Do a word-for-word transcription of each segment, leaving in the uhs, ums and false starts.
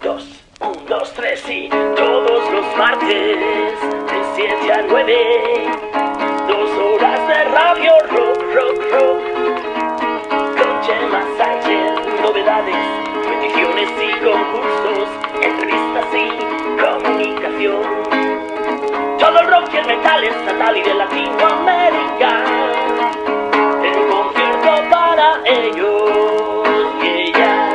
dos, un, dos, tres y todos los martes de siete a nueve, dos horas de radio rock, rock, rock, con Chema Sánchez, novedades, peticiones y concursos, entrevistas y comunicación. Todo el rock y el metal estatal y de Latinoamérica, en concierto para ellos y ellas.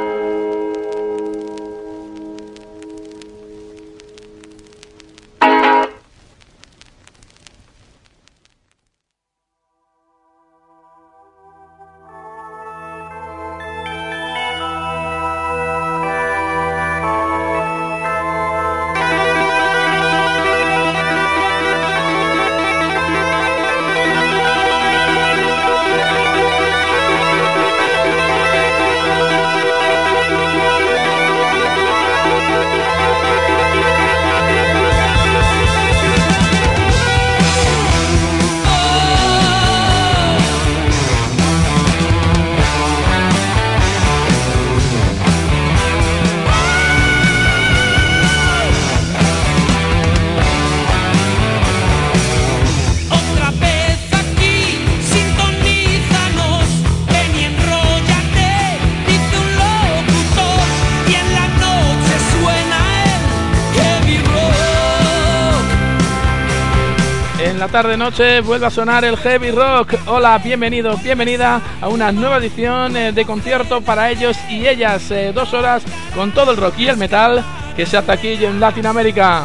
Tarde noche vuelve a sonar el heavy rock. Hola, bienvenido, bienvenida a una nueva edición eh, de concierto para ellos y ellas, eh, dos horas con todo el rock y el metal que se hace aquí en Latinoamérica.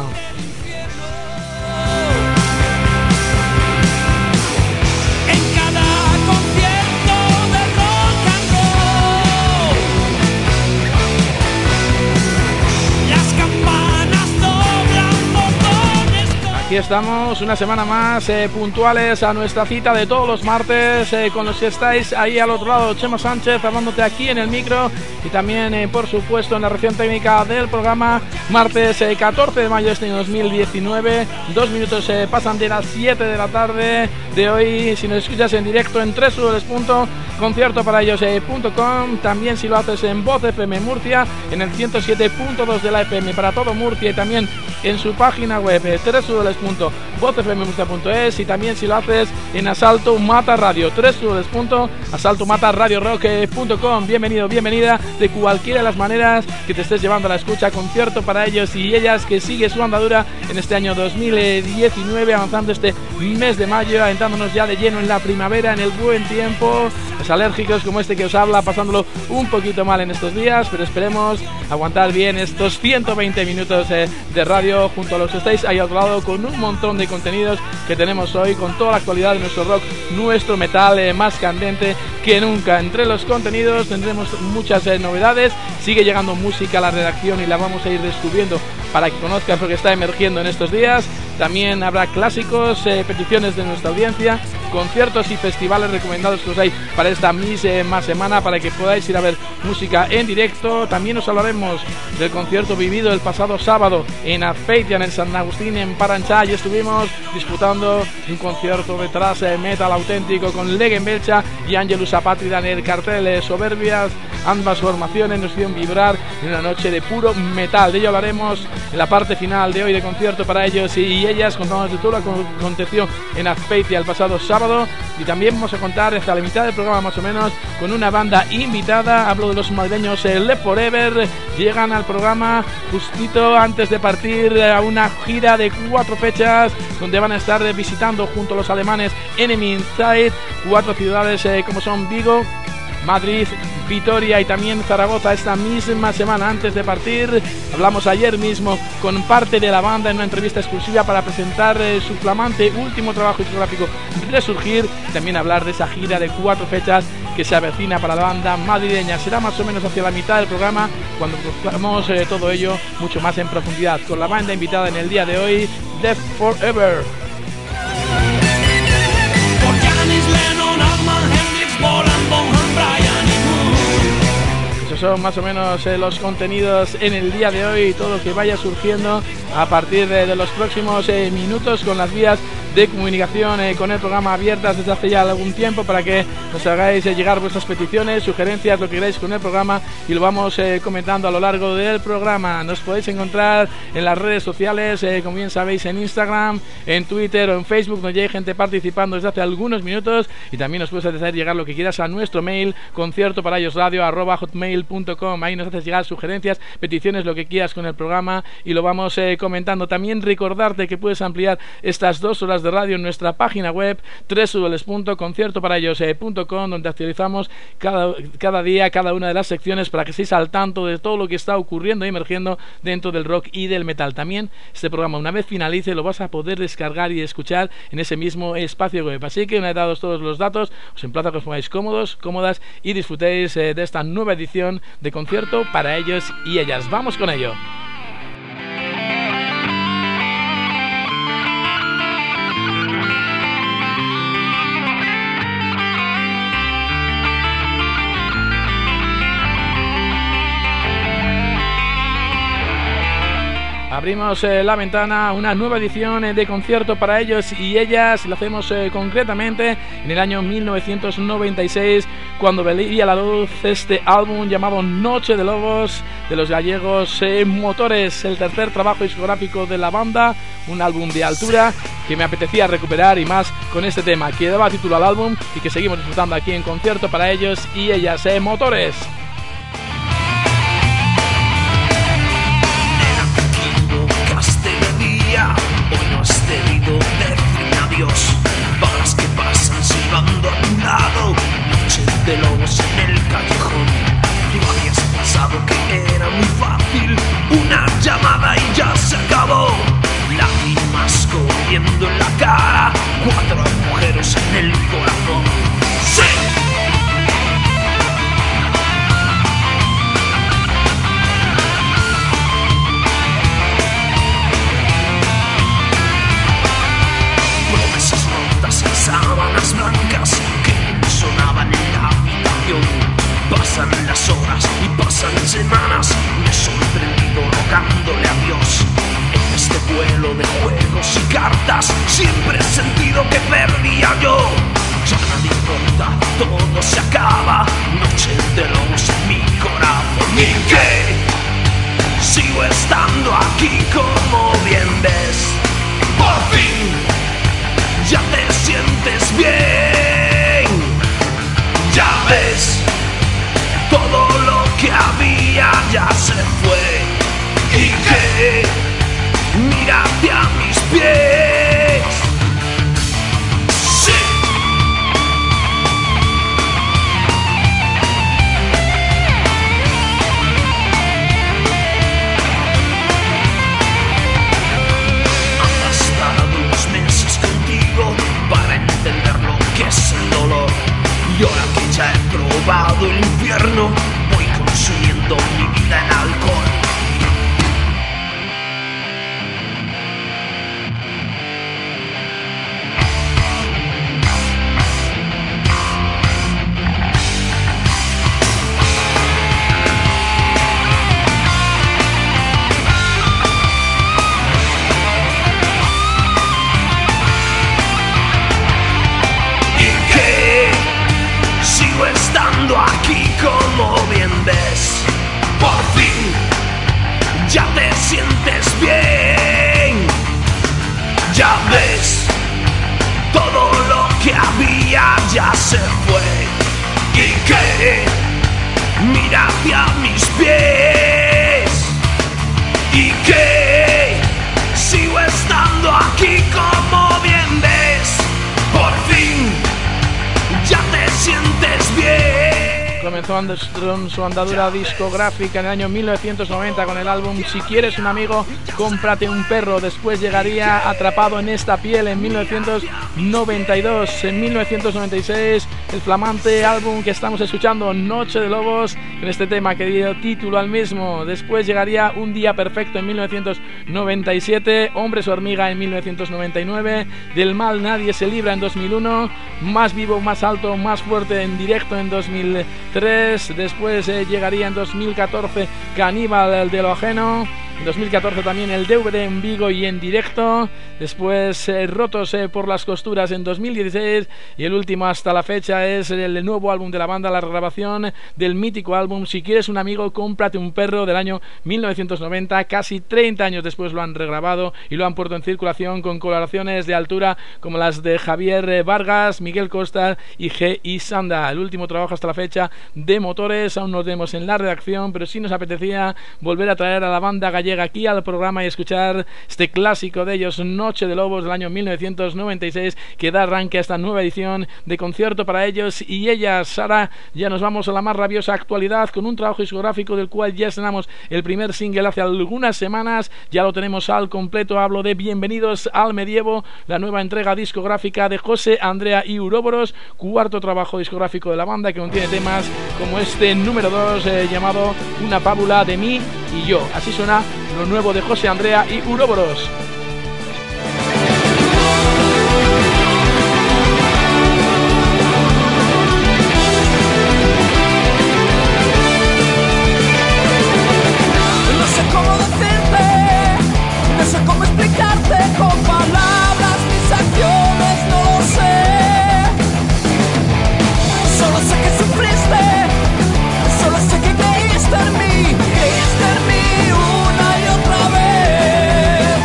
Aquí estamos una semana más eh, puntuales a nuestra cita de todos los martes eh, con los que estáis ahí al otro lado. Chema Sánchez hablándote aquí en el micro y también eh, por supuesto en la región técnica del programa. Martes eh, catorce de mayo de este año dos mil diecinueve, dos minutos eh, pasan de las siete de la tarde de hoy. Si nos escuchas en directo en doble u doble u doble u punto concierto para ellos punto com, también si lo haces en Voz F M Murcia en el ciento siete punto dos de la F M para todo Murcia y también en su página web doble u doble u doble u punto voz f m murcia punto es y también si lo haces en Asalto Mata Radio, doble u doble u doble u punto asalto mata radio rock punto com. Bienvenido, bienvenida de cualquiera de las maneras que te estés llevando a la escucha. Concierto para ellos y ellas que sigue su andadura en este año dos mil diecinueve, avanzando este mes de mayo, adentrándonos ya de lleno en la primavera, en el buen tiempo. Los alérgicos como este que os habla pasándolo un poquito mal en estos días, pero esperemos aguantar bien estos ciento veinte minutos eh, de radio junto a los que estáis ahí al otro lado con un montón de contenidos que tenemos hoy, con toda la actualidad de nuestro rock, nuestro metal eh, más candente que nunca. Entre los contenidos tendremos muchas eh, novedades, sigue llegando música a la redacción y la vamos a ir descubriendo para que conozcas porque está emergiendo en estos días. También habrá clásicos, eh, peticiones de nuestra audiencia, conciertos y festivales recomendados que os hay para esta misma semana para que podáis ir a ver música en directo. También os hablaremos del concierto vivido el pasado sábado en Azpeitia, en San Agustín, en Paranchá, y estuvimos disputando un concierto de thrash metal auténtico con Legen Belcha y Angelus Apátrida en el cartel. eh, soberbias ambas formaciones nos hicieron vibrar en una noche de puro metal. De ello hablaremos en la parte final de hoy de concierto para ellos y ellas. Contamos de todo lo que aconteció en Azpeitia el pasado sábado y también vamos a contar hasta la mitad del programa más o menos con una banda invitada. Hablo de los madrileños eh, Left Forever. Llegan al programa justito antes de partir a una gira de cuatro fechas donde van a estar visitando junto a los alemanes Enemy Inside cuatro ciudades eh, como son Vigo, Madrid, Vitoria y también Zaragoza esta misma semana. Antes de partir hablamos ayer mismo con parte de la banda en una entrevista exclusiva para presentar eh, su flamante último trabajo discográfico Resurgir, también hablar de esa gira de cuatro fechas que se avecina para la banda madrileña. Será más o menos hacia la mitad del programa cuando conozcamos eh, todo ello mucho más en profundidad con la banda invitada en el día de hoy, Left Forever. Esos son más o menos eh, los contenidos en el día de hoy y todo lo que vaya surgiendo a partir de, de los próximos eh, minutos con las vías de comunicación eh, con el programa abiertas desde hace ya algún tiempo para que nos hagáis eh, llegar vuestras peticiones, sugerencias, lo que queráis con el programa, y lo vamos eh, comentando a lo largo del programa. Nos podéis encontrar en las redes sociales, eh, como bien sabéis, en Instagram, en Twitter o en Facebook, donde ya hay gente participando desde hace algunos minutos, y también nos puedes hacer llegar lo que quieras a nuestro mail, concierto para ellos radio arroba hotmail punto com. Ahí nos haces llegar sugerencias, peticiones, lo que quieras con el programa, y lo vamos eh, comentando. También recordarte que puedes ampliar estas dos horas de radio en nuestra página web doble u doble u doble u punto concierto para ellos punto com, donde actualizamos cada, cada día cada una de las secciones para que estéis al tanto de todo lo que está ocurriendo y emergiendo dentro del rock y del metal. También este programa, una vez finalice, lo vas a poder descargar y escuchar en ese mismo espacio web. Así que una vez dados todos los datos, os emplazo a que os pongáis cómodos, cómodas y disfrutéis eh, de esta nueva edición de Concierto para ellos y ellas. Vamos con ello. Abrimos eh, la ventana a una nueva edición eh, de Concierto para ellos y ellas. Lo hacemos eh, concretamente en el año mil novecientos noventa y seis, cuando veía a la luz este álbum llamado Noche de Lobos, de los gallegos eh, Motores, el tercer trabajo discográfico de la banda, un álbum de altura que me apetecía recuperar, y más con este tema que daba título al álbum y que seguimos disfrutando aquí en Concierto para ellos y ellas, eh, Motores. Hoy no has debido decirme adiós. Balas que pasan silbando a tu lado, noche de lobos en el callejón. Tú habías pensado que era muy fácil, una llamada y ya se acabó. Lágrimas corriendo en la cara, cuatro agujeros en el corazón. ¡Sí! Sábanas blancas que sonaban en la habitación. Pasan las horas y pasan semanas, me he sorprendido rogándole a Dios. En este vuelo de juegos y cartas siempre he sentido que perdía yo. Ya nada importa, todo se acaba, noche de lobos en mi corazón. ¿Y qué? Sigo estando aquí como bien ves. Por fin ya te sientes bien, ya ves, todo lo que había ya se fue. ¿Y qué? Mira hacia mis pies. Sí. Han bastado unos meses contigo para entender lo que es el dolor, y ahora que ya he probado el infierno, voy consumiendo mi vida en alcohol. Aquí como bien ves, por fin ya te sientes bien, ya ves, todo lo que había ya se fue. ¿Y qué? Mira hacia mis pies. ¿Y qué? Sigo estando aquí como bien ves, por fin ya te sientes bien. Comenzó Anderson su andadura discográfica en el año mil novecientos noventa con el álbum Si quieres un amigo, cómprate un perro. Después llegaría Atrapado en esta piel en mil novecientos noventa y dos. En mil novecientos noventa y seis el flamante álbum que estamos escuchando, Noche de Lobos, con este tema que dio título al mismo. Después llegaría Un día perfecto en mil novecientos noventa y siete, Hombres hormiga en mil novecientos noventa y nueve, Del mal nadie se libra en dos mil uno, Más vivo, más alto, más fuerte en directo en dos mil tres. Después eh, llegaría en dos mil catorce Caníbal de lo ajeno. En dos mil catorce también el D V D en Vigo y en directo. Después eh, Rotos eh, por las costuras en dos mil dieciséis. Y el último hasta la fecha es el nuevo álbum de la banda, la regrabación del mítico álbum Si quieres un amigo, cómprate un perro, del año mil novecientos noventa. Casi treinta años después lo han regrabado y lo han puesto en circulación con colaboraciones de altura como las de Javier Vargas, Miguel Costa y G. y Sanda. El último trabajo hasta la fecha de Motores. Aún nos vemos en la redacción, pero sí nos apetecía volver a traer a la banda gallega aquí al programa y escuchar este clásico de ellos, Noche de Lobos, del año mil novecientos noventa y seis, que da arranque a esta nueva edición de Concierto para ellos y ellas. Ahora ya nos vamos a la más rabiosa actualidad con un trabajo discográfico del cual ya estrenamos el primer single hace algunas semanas. Ya lo tenemos al completo. Hablo de Bienvenidos al Medievo, la nueva entrega discográfica de José Andrea y Uroboros, cuarto trabajo discográfico de la banda, que contiene temas como este número dos eh, llamado Una fábula de mí y yo. Así suena lo nuevo de José Andrea y Uroboros. No sé cómo decirte, no sé cómo explicarte con palabras mis acciones, no lo sé. Solo sé que sufriste, solo sé que creíste en mí, creíste en mí una y otra vez.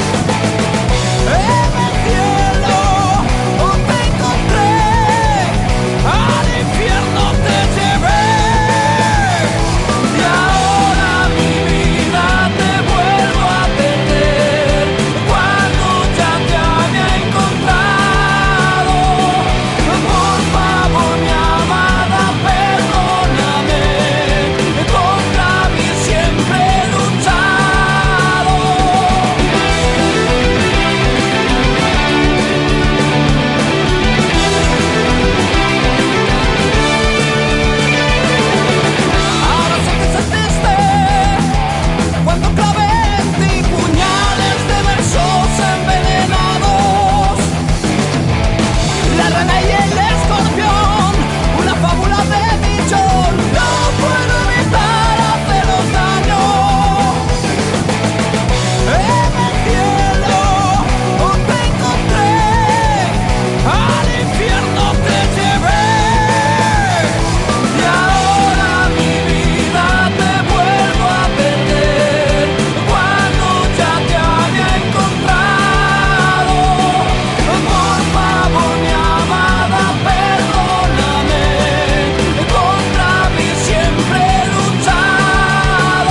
En el cielo te encontré, al infierno te llevé. Y ahora mi vida te vuelvo a perder, cuando ya te había encontrado. Por favor, mi amada, perdóname, contra mí siempre he luchado. Ahora sé que sentiste cuando clavé en ti puñales de versos envenenados. La rana y el escorpión, una fábula de millón. No puedo evitar haceros daño. En el cielo te encontré, al infierno te llevé. Y ahora mi vida te vuelvo a perder, cuando ya te había encontrado. Por favor, mi amada, perdóname, contra mí siempre he luchado.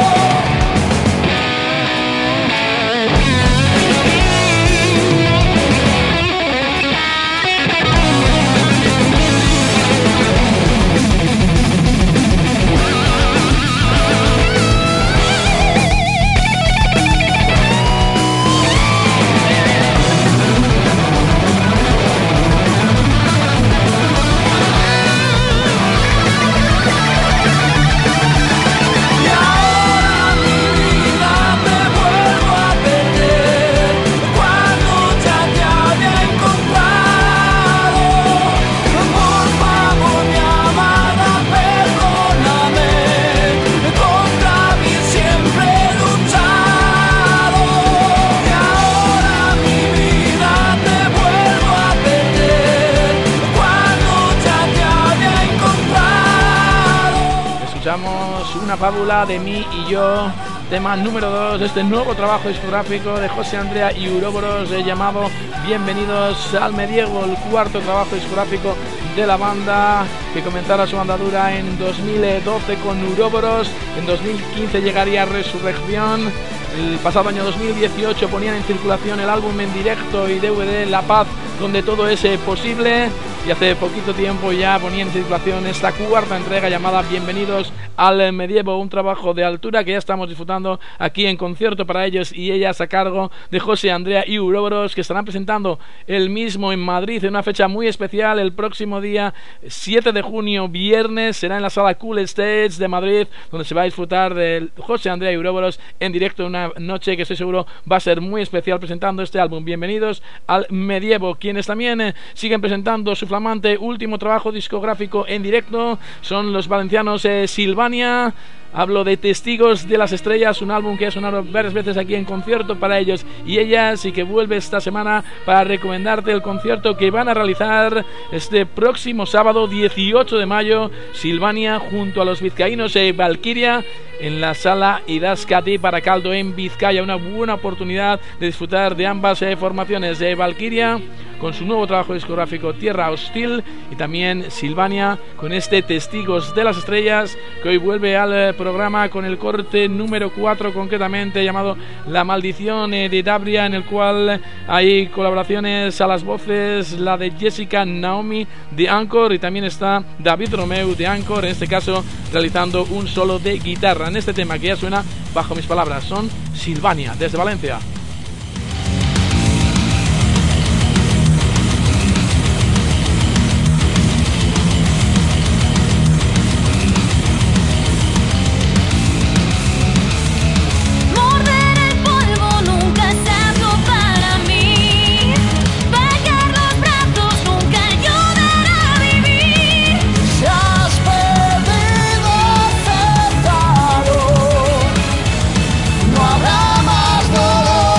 Y ahora mi vida te vuelvo a perder, cuando ya te había encontrado. Por favor, mi amada, perdóname, contra mí siempre he luchado. Y ahora mi vida te vuelvo a perder, cuando ya te había encontrado. Escuchamos Una fábula de mí y yo, tema número dos de este nuevo trabajo discográfico de José Andrea y Uroboros, eh, llamado Bienvenidos al Medievo, el cuarto trabajo discográfico de la banda, que comenzara su andadura en dos mil doce con Uroboros. En dos mil quince llegaría Resurrección. El pasado año dos mil dieciocho ponían en circulación el álbum en directo y D V D La Paz, donde todo es eh, posible. Y hace poquito tiempo ya ponía en circulación esta cuarta entrega llamada Bienvenidos al Medievo, un trabajo de altura que ya estamos disfrutando aquí en Concierto para ellos y ellas, a cargo de José Andrea y Uroboros, que estarán presentando el mismo en Madrid en una fecha muy especial. El próximo día siete de junio, viernes, será en la sala Cool Stage de Madrid, donde se va a disfrutar de José Andrea y Uroboros en directo, en una noche que estoy seguro va a ser muy especial, presentando este álbum Bienvenidos al Medievo. Quienes también eh, siguen presentando su flamante último trabajo discográfico en directo son los valencianos eh, Silvania. Hablo de Testigos de las Estrellas, un álbum que ha sonado varias veces aquí en concierto para ellos y ellas, y que vuelve esta semana para recomendarte el concierto que van a realizar este próximo sábado dieciocho de mayo, Silvania junto a los vizcaínos e Valkyria en la sala Idazkati para Caldo en Vizcaya. Una buena oportunidad de disfrutar de ambas eh, formaciones de Valkyria con su nuevo trabajo discográfico Tierra Hostil, y también Silvania con este Testigos de las Estrellas, que hoy vuelve al eh, programa con el corte número cuatro, concretamente llamado La Maldición eh, de Dabria, en el cual hay colaboraciones a las voces, la de Jessica Naomi de Anchor, y también está David Romeu de Anchor, en este caso realizando un solo de guitarra en este tema que ya suena bajo mis palabras. Son Silvania desde Valencia. No habrá más dolor.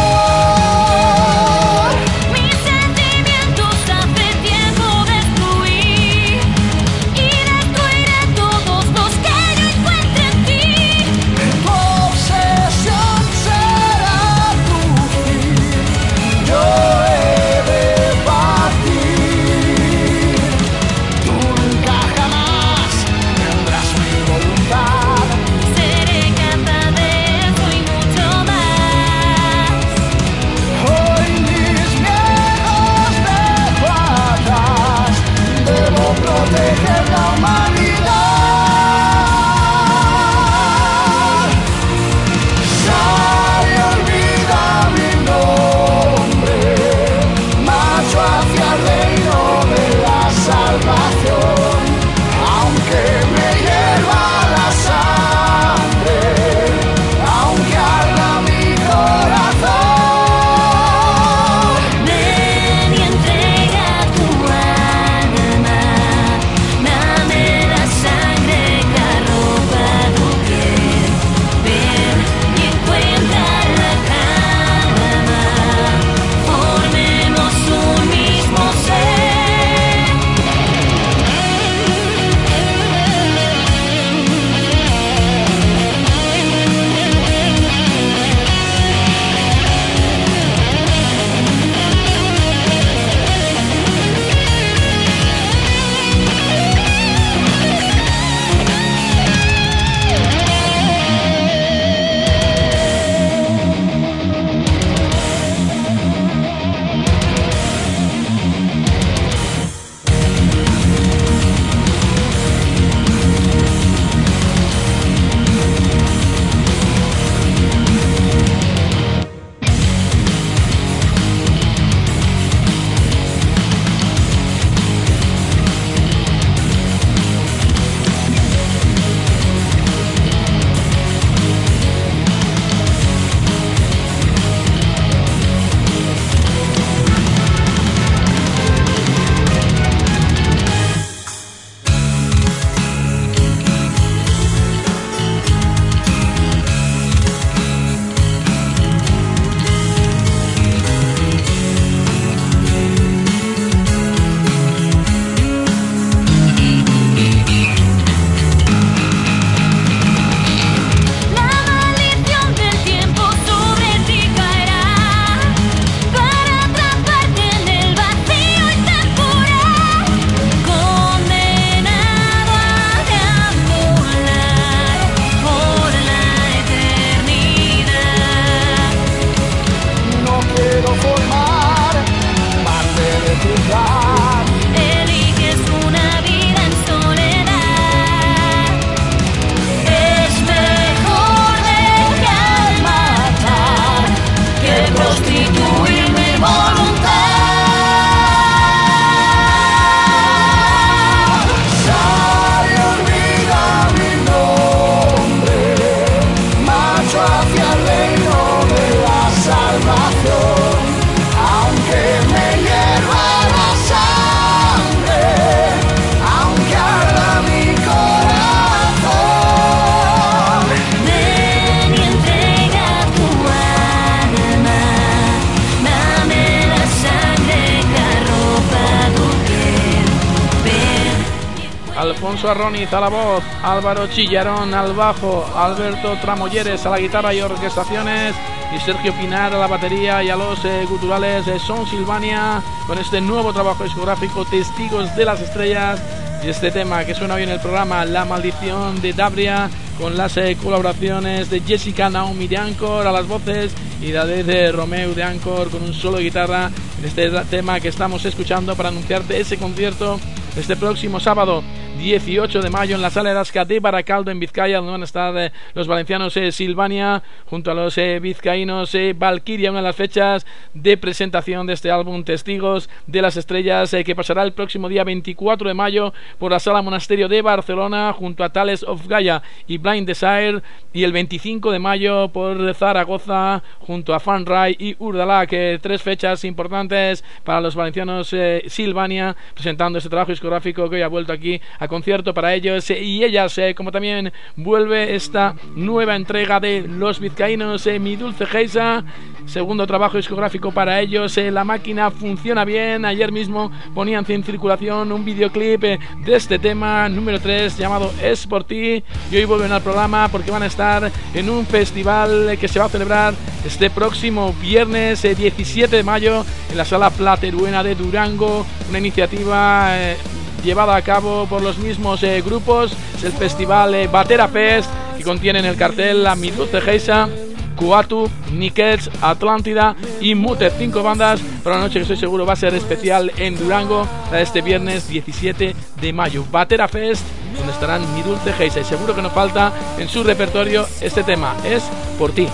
Alfonso Arroniz a la voz, Álvaro Chillarón al bajo, Alberto Tramolleres a la guitarra y orquestaciones, y Sergio Pinar a la batería y a los eh, guturales de Son Silvania, con este nuevo trabajo discográfico Testigos de las Estrellas, y este tema que suena hoy en el programa, La Maldición de Dabria, con las eh, colaboraciones de Jessica Naomi de Anchor a las voces y David de Romeu de Anchor con un solo de guitarra en este tema que estamos escuchando para anunciarte ese concierto este próximo sábado dieciocho de mayo en la Sala Erasca de Baracaldo en Vizcaya, donde van a estar eh, los valencianos eh, Silvania junto a los eh, vizcaínos eh, Valkyria, una de las fechas de presentación de este álbum Testigos de las Estrellas, eh, que pasará el próximo día veinticuatro de mayo por la Sala Monasterio de Barcelona junto a Tales of Gaia y Blind Desire, y el veinticinco de mayo por Zaragoza junto a Fan Rai y Urdala, que tres fechas importantes para los valencianos eh, Silvania, presentando este trabajo discográfico que hoy ha vuelto aquí a concierto para ellos eh, y ellas, eh, como también vuelve esta nueva entrega de los vizcaínos, eh, Mi Dulce Geisa, segundo trabajo discográfico para ellos. eh, La máquina funciona bien. Ayer mismo ponían en circulación un videoclip eh, de este tema número tres llamado Es por ti, y hoy vuelven al programa porque van a estar en un festival eh, que se va a celebrar este próximo viernes eh, diecisiete de mayo en la Sala Plateruena de Durango, una iniciativa eh, llevada a cabo por los mismos eh, grupos. Es el festival eh, Batera Fest, que contiene en el cartel a Mi Dulce Geisa, Kuatu, Nikets, Atlántida y Muted, cinco bandas para una noche que estoy seguro va a ser especial en Durango, la de este viernes diecisiete de mayo. Batera Fest, donde estarán Mi Dulce Geisa, y seguro que no falta en su repertorio este tema, Es por ti.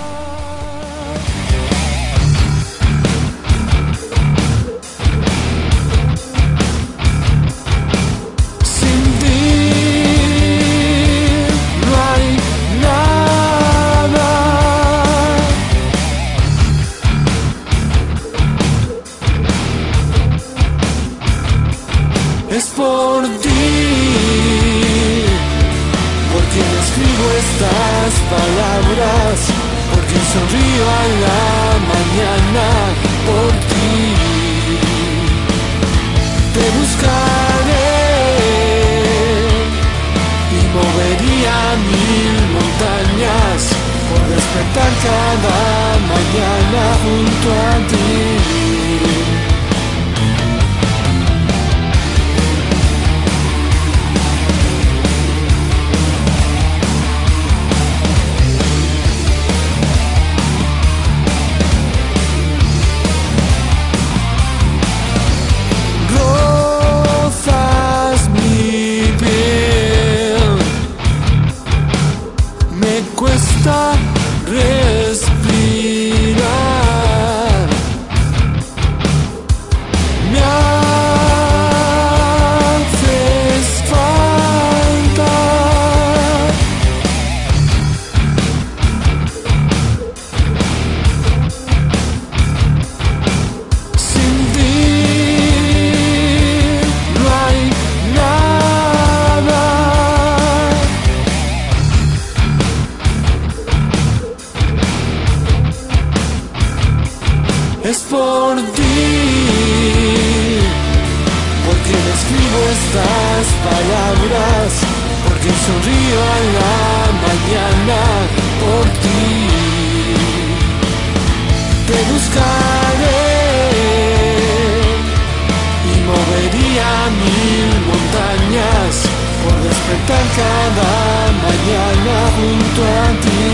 Es por ti, por quien escribo estas palabras, por quien sonrío a la mañana, por ti. Te buscaré y movería mil montañas por despertar cada mañana junto a ti. Respirar, me haces falta. Sin ti no hay nada. Es por ti, por quien escribo estas palabras, por quien sonrío a la mañana, por ti. Te buscaré y movería mil montañas por despertar cada mañana junto a ti.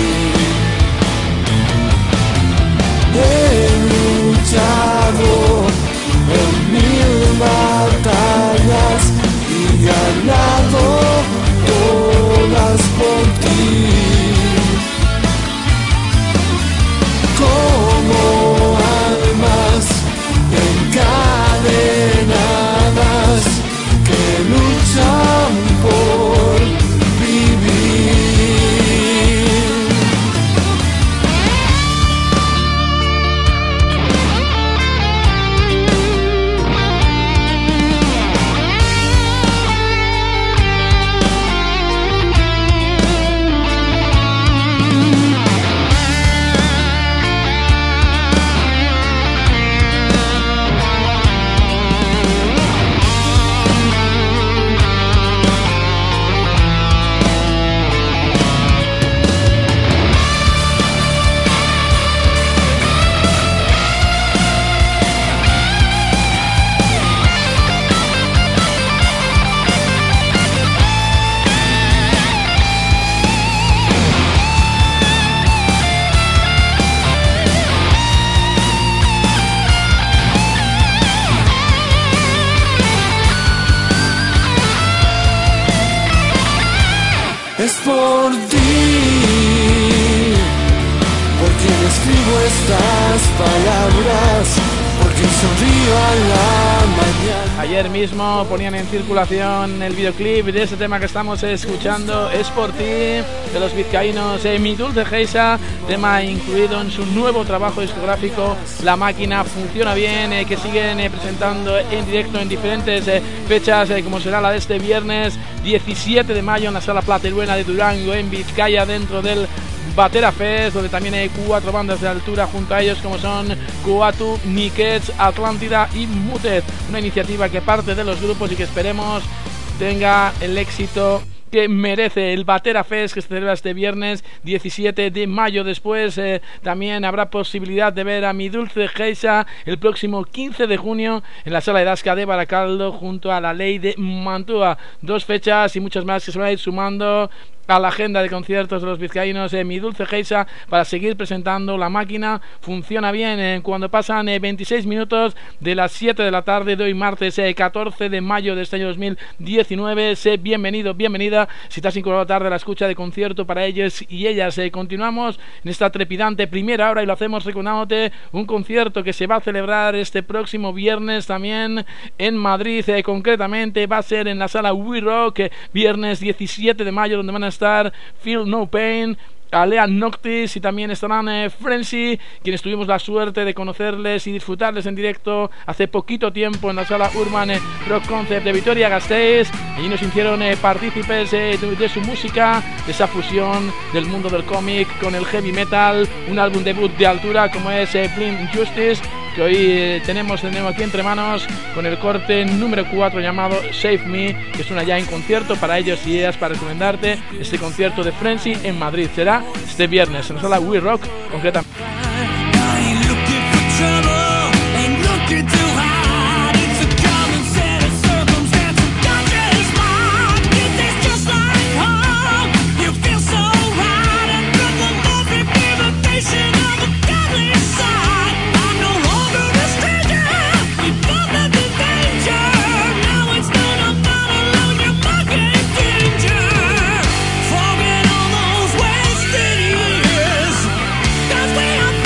He luchado en mil batallas y ganado todas por ti. Como almas encadenadas que luchan por vivir. estas palabras, porque sonrío a la mañana. Ayer mismo ponían en circulación el videoclip de ese tema que estamos escuchando, Es por ti, de los vizcaínos eh, Mi Dulce Geisa, tema incluido en su nuevo trabajo discográfico La Máquina Funciona Bien, eh, que siguen eh, presentando en directo en diferentes eh, fechas, eh, como será la de este viernes diecisiete de mayo en la Sala Plateruena de Durango, en Vizcaya, dentro del Batera Fest, donde también hay cuatro bandas de altura junto a ellos, como son Kuatu, Nikets, Atlántida y Mutet. Una iniciativa que parte de los grupos y que esperemos tenga el éxito que merece. El Batera Fest, que se celebra este viernes diecisiete de mayo. Después eh, también habrá posibilidad de ver a Mi Dulce Geisa el próximo quince de junio en la Sala de Dasca de Baracaldo, junto a La Ley de Mantua. Dos fechas y muchas más que se van a ir sumando a la agenda de conciertos de los vizcaínos. eh, Mi Dulce Geisa, para seguir presentando La Máquina Funciona Bien, eh, cuando pasan eh, veintiséis minutos de las siete de la tarde de hoy martes eh, catorce de mayo de este año dos mil diecinueve. Sé bienvenido, bienvenida si te has incorporado tarde a la escucha de concierto para ellos y ellas. eh, continuamos en esta trepidante primera hora y lo hacemos recordándote un concierto que se va a celebrar este próximo viernes también en Madrid. eh, concretamente va a ser en la sala We Rock, eh, viernes diecisiete de mayo, donde van a estar Feel No Pain, Alea Noctis, y también estarán eh, Frenzy, quienes tuvimos la suerte de conocerles y disfrutarles en directo hace poquito tiempo en la sala Urban eh, Rock Concept de Vitoria-Gasteiz. Allí nos hicieron eh, partícipes eh, de, de su música, de esa fusión del mundo del cómic con el heavy metal, un álbum debut de altura como es eh, Blind Justice, que hoy eh, tenemos, tenemos aquí entre manos con el corte número cuatro llamado Save Me, que suena ya en concierto para ellos y ellas, para recomendarte este concierto de Frenzy en Madrid. Será este viernes en la sala We Rock, concretamente. We are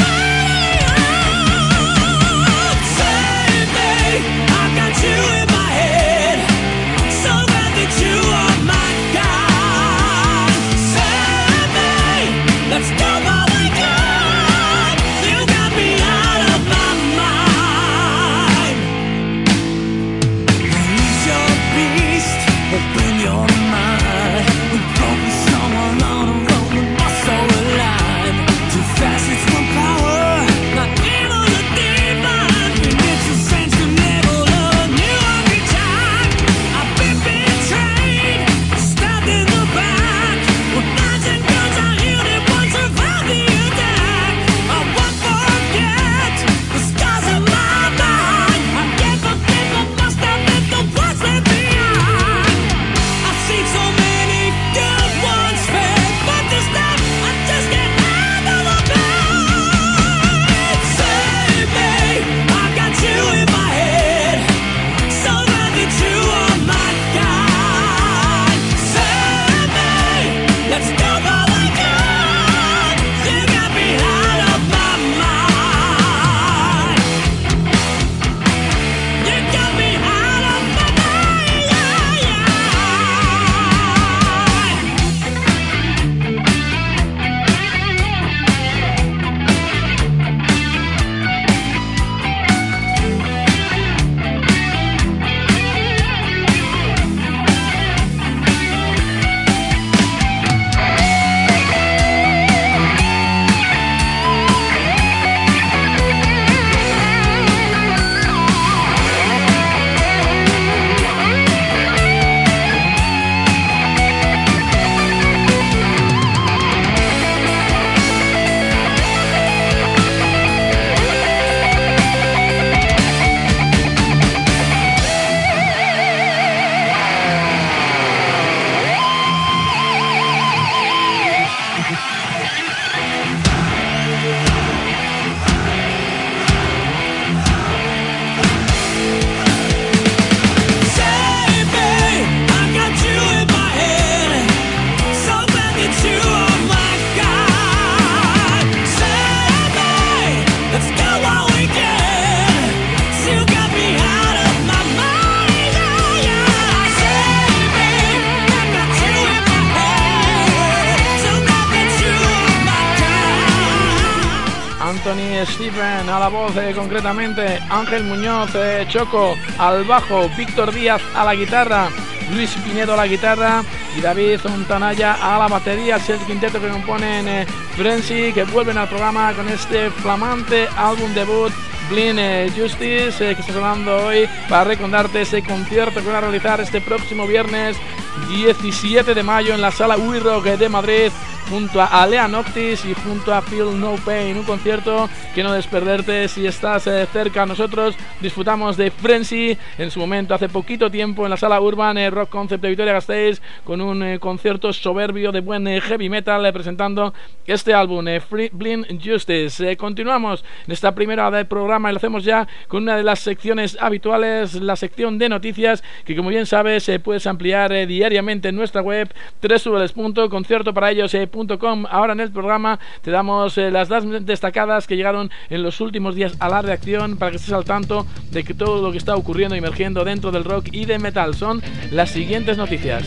Anthony Stephen a la voz, eh, concretamente Ángel Muñoz, eh, Choco al bajo, Víctor Díaz a la guitarra, Luis Pinedo a la guitarra y David Fontanaya a la batería. Es el quinteto que componen eh, Frenzy, que vuelven al programa con este flamante álbum debut Blind eh, Justice, eh, que está sonando hoy para recordarte ese concierto que van a realizar este próximo viernes diecisiete de mayo en la Sala We Rock de Madrid, junto a Alea Noctis y junto a Feel No Pain, un concierto que no debes perderte si estás eh, cerca. Nosotros disfrutamos de Frenzy en su momento, hace poquito tiempo, en la Sala Urban eh, Rock Concept de Vitoria-Gasteiz, con un eh, concierto soberbio de buen eh, heavy metal, eh, presentando este álbum, eh, Free Blind Justice. Eh, continuamos en esta primera hora del programa y lo hacemos ya con una de las secciones habituales, la sección de noticias, que como bien sabes eh, puedes ampliar eh, diariamente en nuestra web doble u doble u doble u punto concierto para ellos punto com. Ahora en el programa te damos eh, las das destacadas que llegaron en los últimos días a la redacción, para que estés al tanto de que todo lo que está ocurriendo y emergiendo dentro del rock y de metal. Son las siguientes noticias.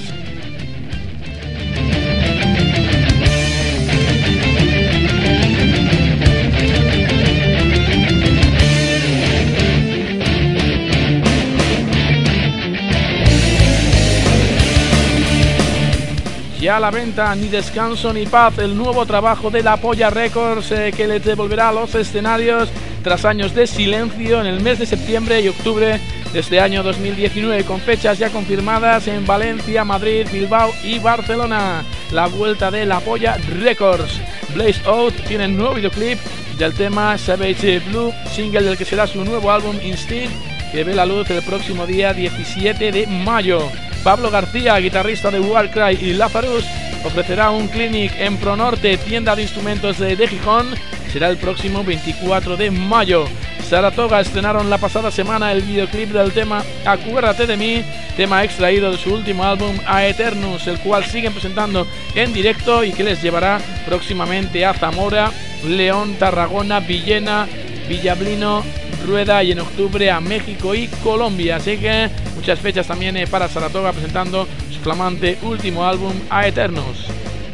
Ya a la venta Ni Descanso Ni Paz, el nuevo trabajo de La Polla Records, eh, que les devolverá a los escenarios tras años de silencio en el mes de septiembre y octubre de este año dos mil diecinueve, con fechas ya confirmadas en Valencia, Madrid, Bilbao y Barcelona. La vuelta de La Polla Records. Blaze Out tiene nuevo videoclip del tema Savage Blue, single del que será su nuevo álbum Instinct, que ve la luz el próximo día diecisiete de mayo. Pablo García, guitarrista de Warcry y Lazarus, ofrecerá un clinic en Pronorte, tienda de instrumentos de, de Gijón. Será el próximo veinticuatro de mayo. Saratoga estrenaron la pasada semana el videoclip del tema Acuérdate de mí, tema extraído de su último álbum A Eternus, el cual siguen presentando en directo y que les llevará próximamente a Zamora, León, Tarragona, Villena, Villablino, Rueda y en octubre a México y Colombia. Así que muchas fechas también eh, para Saratoga, presentando su flamante último álbum A Eternus.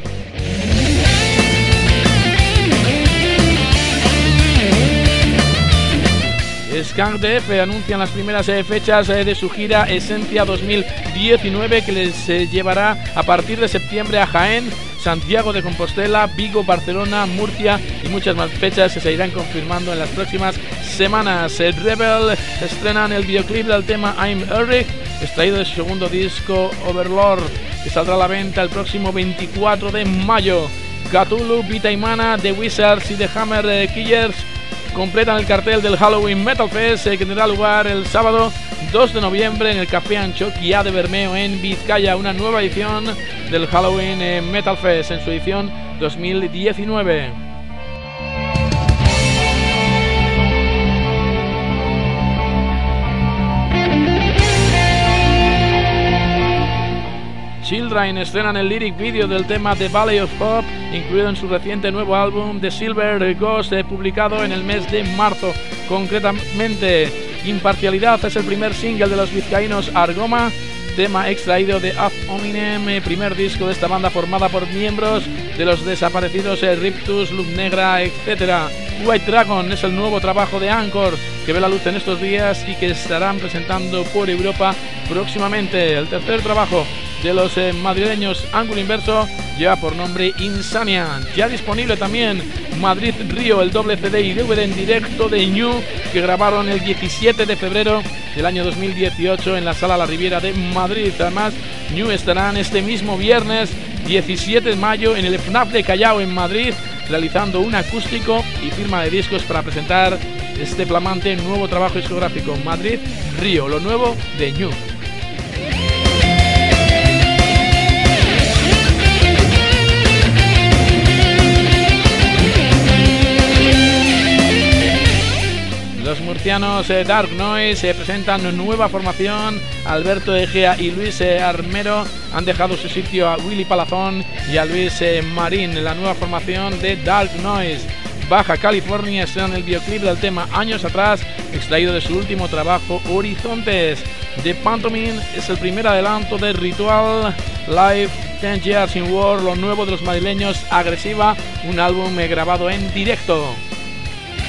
Skunk D F anuncian las primeras eh, fechas eh, de su gira Esencia dos mil diecinueve, que les eh, llevará a partir de septiembre a Jaén, Santiago de Compostela, Vigo, Barcelona, Murcia y muchas más fechas que se irán confirmando en las próximas semanas. eh, Rebel estrenan el videoclip del tema I'm Eric, extraído de su segundo disco Overlord, que saldrá a la venta el próximo veinticuatro de mayo. Cthulhu, Vita Imana, The Wizards y The Hammer eh, Killers completan el cartel del Halloween Metal Fest, eh, que tendrá lugar el sábado dos de noviembre en el Café Anchoquia de Bermeo en Vizcaya, una nueva edición del Halloween eh, Metal Fest en su edición dos mil diecinueve. Children estrenan el lyric video del tema The Valley of Hope, incluido en su reciente nuevo álbum The Silver Ghost, eh, publicado en el mes de marzo. Concretamente, Imparcialidad es el primer single de los vizcaínos Argoma, tema extraído de Ad Hominem, eh, primer disco de esta banda formada por miembros de los desaparecidos eh, Riptus, Luz Negra, etcétera. White Dragon es el nuevo trabajo de Anchor, que ve la luz en estos días y que estarán presentando por Europa próximamente. El tercer trabajo de los eh, madrileños Ángulo Inverso lleva por nombre Insania. Ya disponible también Madrid Río, el doble C D y D V D en directo de Ñu, que grabaron el diecisiete de febrero del año dos mil dieciocho en la Sala La Riviera de Madrid. Además, Ñu estarán este mismo viernes diecisiete de mayo en el F N A F de Callao en Madrid, realizando un acústico y firma de discos para presentar este flamante nuevo trabajo discográfico, Madrid Río, lo nuevo de Ñu. Los murcianos eh, Dark Noise eh, presentan nueva formación. Alberto Egea y Luis eh, Armero han dejado su sitio a Willy Palazón y a Luis eh, Marín. La nueva formación de Dark Noise. Baja California estrenan el videoclip del tema Años Atrás, extraído de su último trabajo Horizontes. The Pantomime es el primer adelanto de Ritual Live Ten Years in War, lo nuevo de los madrileños Agresiva, un álbum eh, grabado en directo.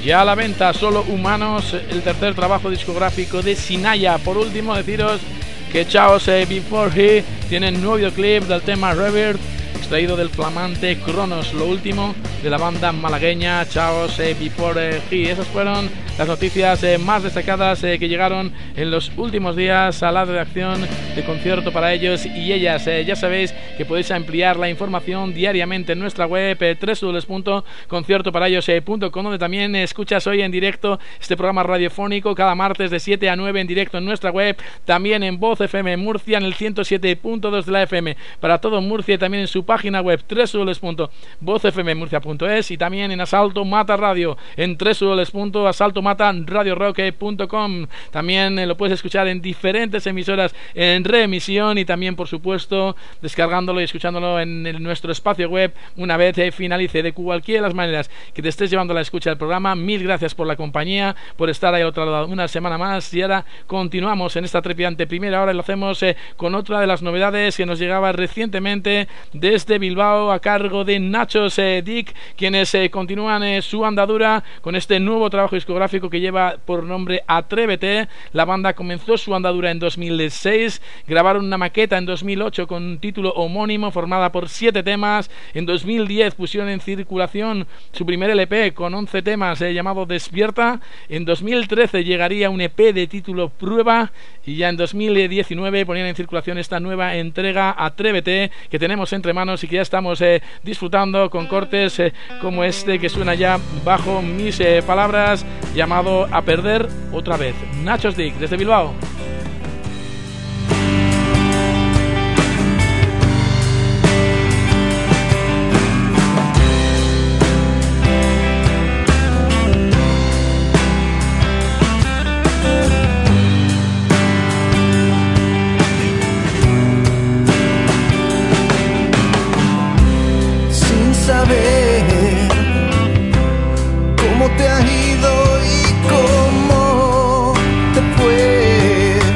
Ya a la venta, Solo Humanos, el tercer trabajo discográfico de Sinaya. Por último, deciros que Chaos eh, Before He tienen nuevo videoclip del tema Rebirth, extraído del flamante Cronos, lo último de la banda malagueña Chaos eh, Before He. Esas fueron las noticias eh, más destacadas eh, que llegaron en los últimos días a la redacción de Concierto para ellos y ellas. Eh, ya sabéis que podéis ampliar la información diariamente en nuestra web eh, doble u doble u doble u punto concierto para ellos punto com, donde también eh, escuchas hoy en directo este programa radiofónico cada martes de siete a nueve en directo en nuestra web, también en Voz F M Murcia en el ciento siete punto dos de la F M para todo Murcia, y también en su página web doble u doble u doble u punto voz f m murcia punto es, y también en Asalto Mata Radio en doble u doble u doble u punto asalto mata radio rock punto com. También eh, lo puedes escuchar en diferentes emisoras en reemisión, y también por supuesto descargándolo y escuchándolo en, en nuestro espacio web una vez eh, finalice. De cualquiera de las maneras que te estés llevando a la escucha del programa, mil gracias por la compañía, por estar ahí al otro lado una semana más, y ahora continuamos en esta trepidante primera hora y lo hacemos eh, con otra de las novedades que nos llegaba recientemente desde Bilbao a cargo de Nachos eh, Dick, quienes eh, continúan eh, su andadura con este nuevo trabajo discográfico que lleva por nombre Atrévete. La banda comenzó su andadura en dos mil seis, grabaron una maqueta en dos mil ocho con un título homónimo formada por siete temas. En dos mil diez pusieron en circulación su primer L P con once temas eh, llamado Despierta. En dos mil trece llegaría un E P de título Prueba, y ya en dos mil diecinueve ponían en circulación esta nueva entrega Atrévete, que tenemos entre manos y que ya estamos eh, disfrutando con cortes eh, como este que suena ya bajo mis eh, palabras, llamado A Perder Otra Vez. Nachos Dick desde Bilbao. Saber cómo te ha ido y cómo te fue.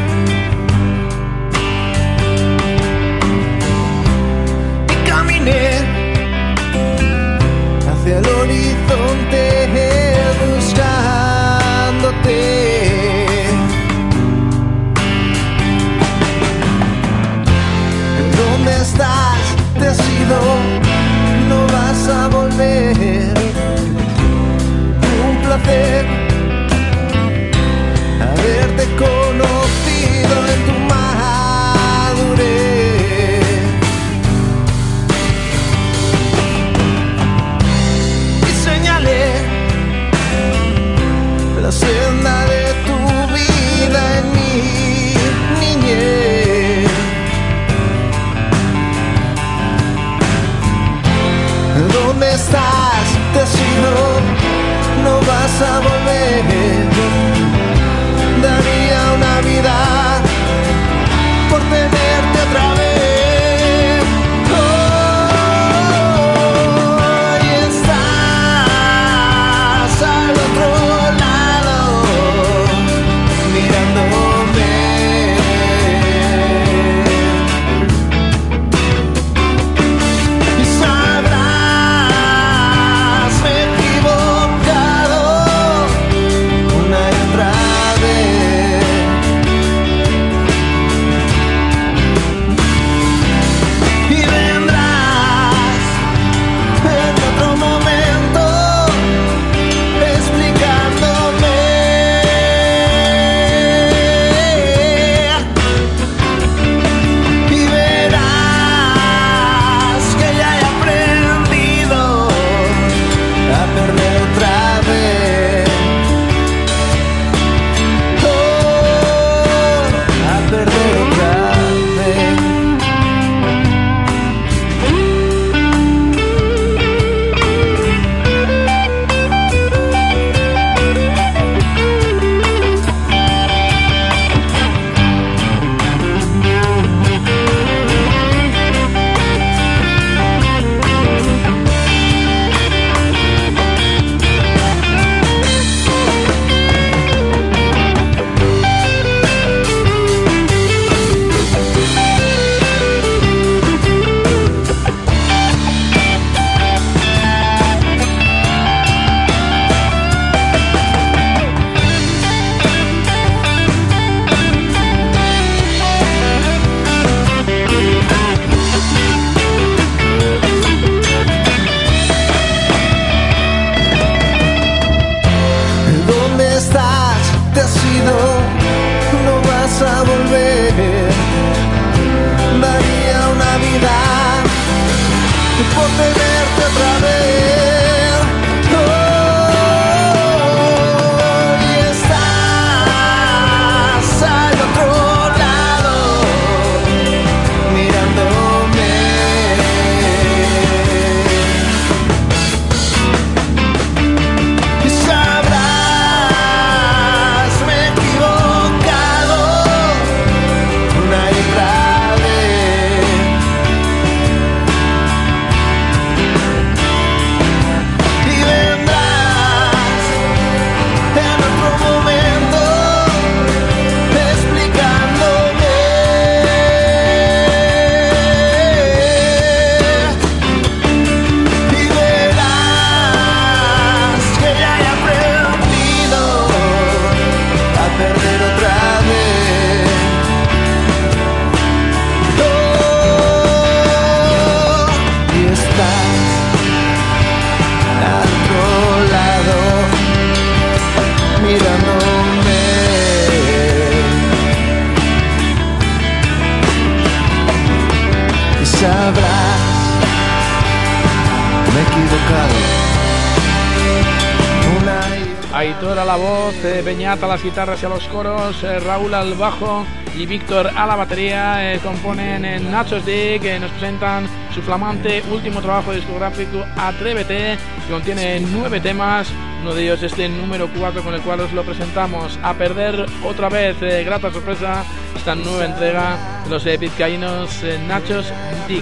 Aitor a la voz, eh, Beñat a las guitarras y a los coros, eh, Raúl al bajo y Víctor a la batería. Eh, componen en Nachos Dick, que nos presentan su flamante último trabajo discográfico Atrévete, que contiene nueve temas. Uno de ellos es el número cuatro, con el cual os lo presentamos. A perder otra vez, eh, grata sorpresa, esta nueva entrega de los eh, vizcaínos eh, Nachos Dick.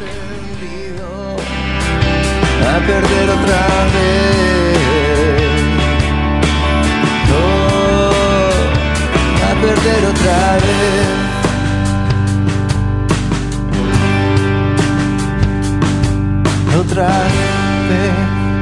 A perder otra vez, oh, a perder otra vez, otra vez.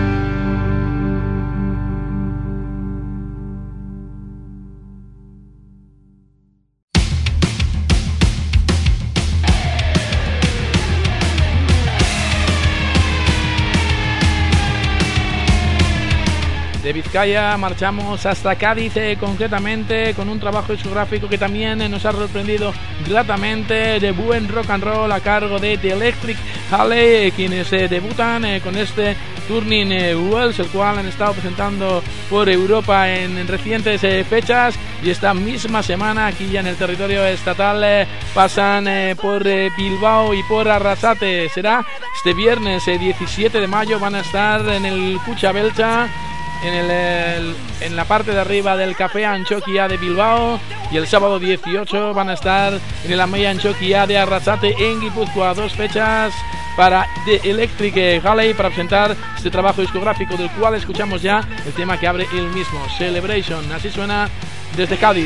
De Vizcaya marchamos hasta Cádiz, eh, concretamente con un trabajo discográfico que también eh, nos ha sorprendido gratamente, de buen rock and roll a cargo de The Electric Halley, eh, quienes eh, debutan eh, con este Turning eh, Wells, el cual han estado presentando por Europa en, en recientes eh, fechas, y esta misma semana aquí ya en el territorio estatal eh, pasan eh, por eh, Bilbao y por Arrasate. Será este viernes eh, diecisiete de mayo, van a estar en el Kutxa Beltza, En, el, el, en la parte de arriba del Café Antxokia de Bilbao, y el sábado dieciocho van a estar en el Amaia Antxokia de Arrasate en Guipúzcoa. Dos fechas para The Electric Halley para presentar este trabajo discográfico, del cual escuchamos ya el tema que abre el mismo, Celebration. Así suena desde Cádiz.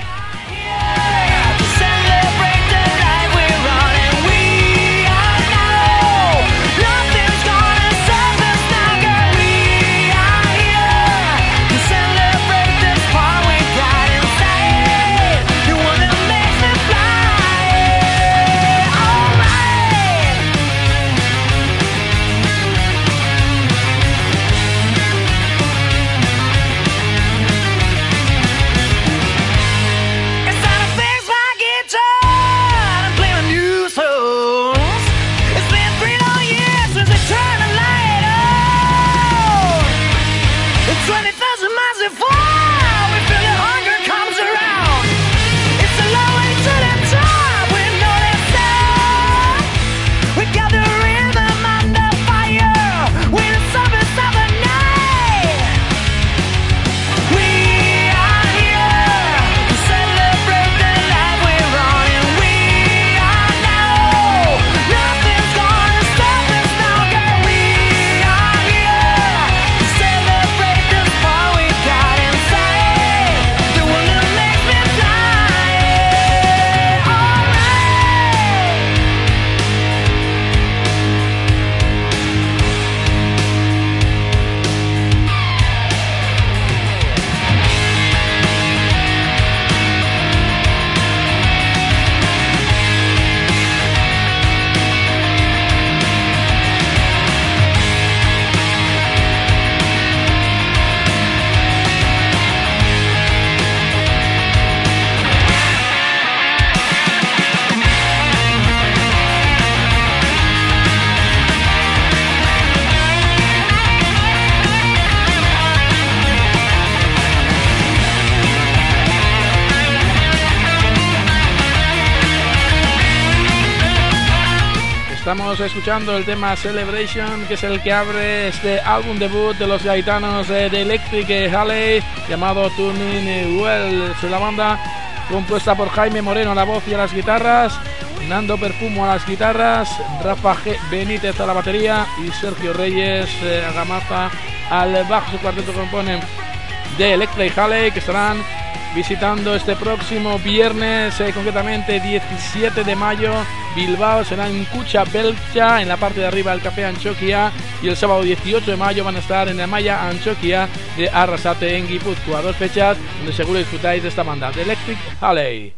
Estamos escuchando el tema Celebration, que es el que abre este álbum debut de los gaitanos de Electric Halley, llamado Turning Wells. La banda compuesta por Jaime Moreno a la voz y a las guitarras, Nando Perfumo a las guitarras, Rafa G. Benítez a la batería y Sergio Reyes eh, Agamaza al bajo. Su cuarteto componen de Electric Halley, que estarán visitando este próximo viernes, eh, concretamente diecisiete de mayo, Bilbao. Será en Kutxa Beltza, en la parte de arriba del Café Antxokia, y el sábado dieciocho de mayo van a estar en la Amaia Antxokia de Arrasate en Guipúzcoa. Dos fechas donde seguro disfrutáis de esta banda, de Electric Halley.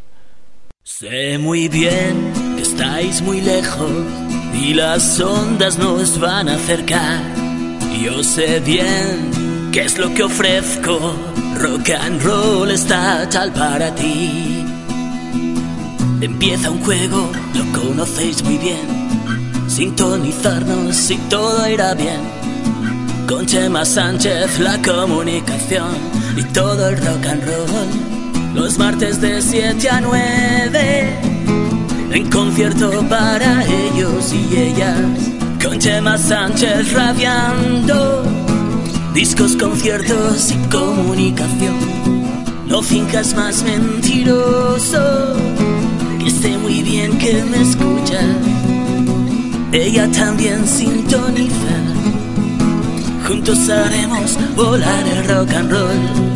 Sé muy bien que estáis muy lejos y las ondas nos van a acercar. Yo sé bien qué es lo que ofrezco. Rock and roll está tal para ti. Empieza un juego, lo conocéis muy bien. Sintonizarnos y todo irá bien. Con Chema Sánchez la comunicación y todo el rock and roll. Los martes de siete a nueve, en concierto para ellos y ellas, con Chema Sánchez rabiando. Discos, conciertos y comunicación. No finjas más, mentiroso, que sé muy bien que me escucha. Ella también sintoniza. Juntos haremos volar el rock and roll.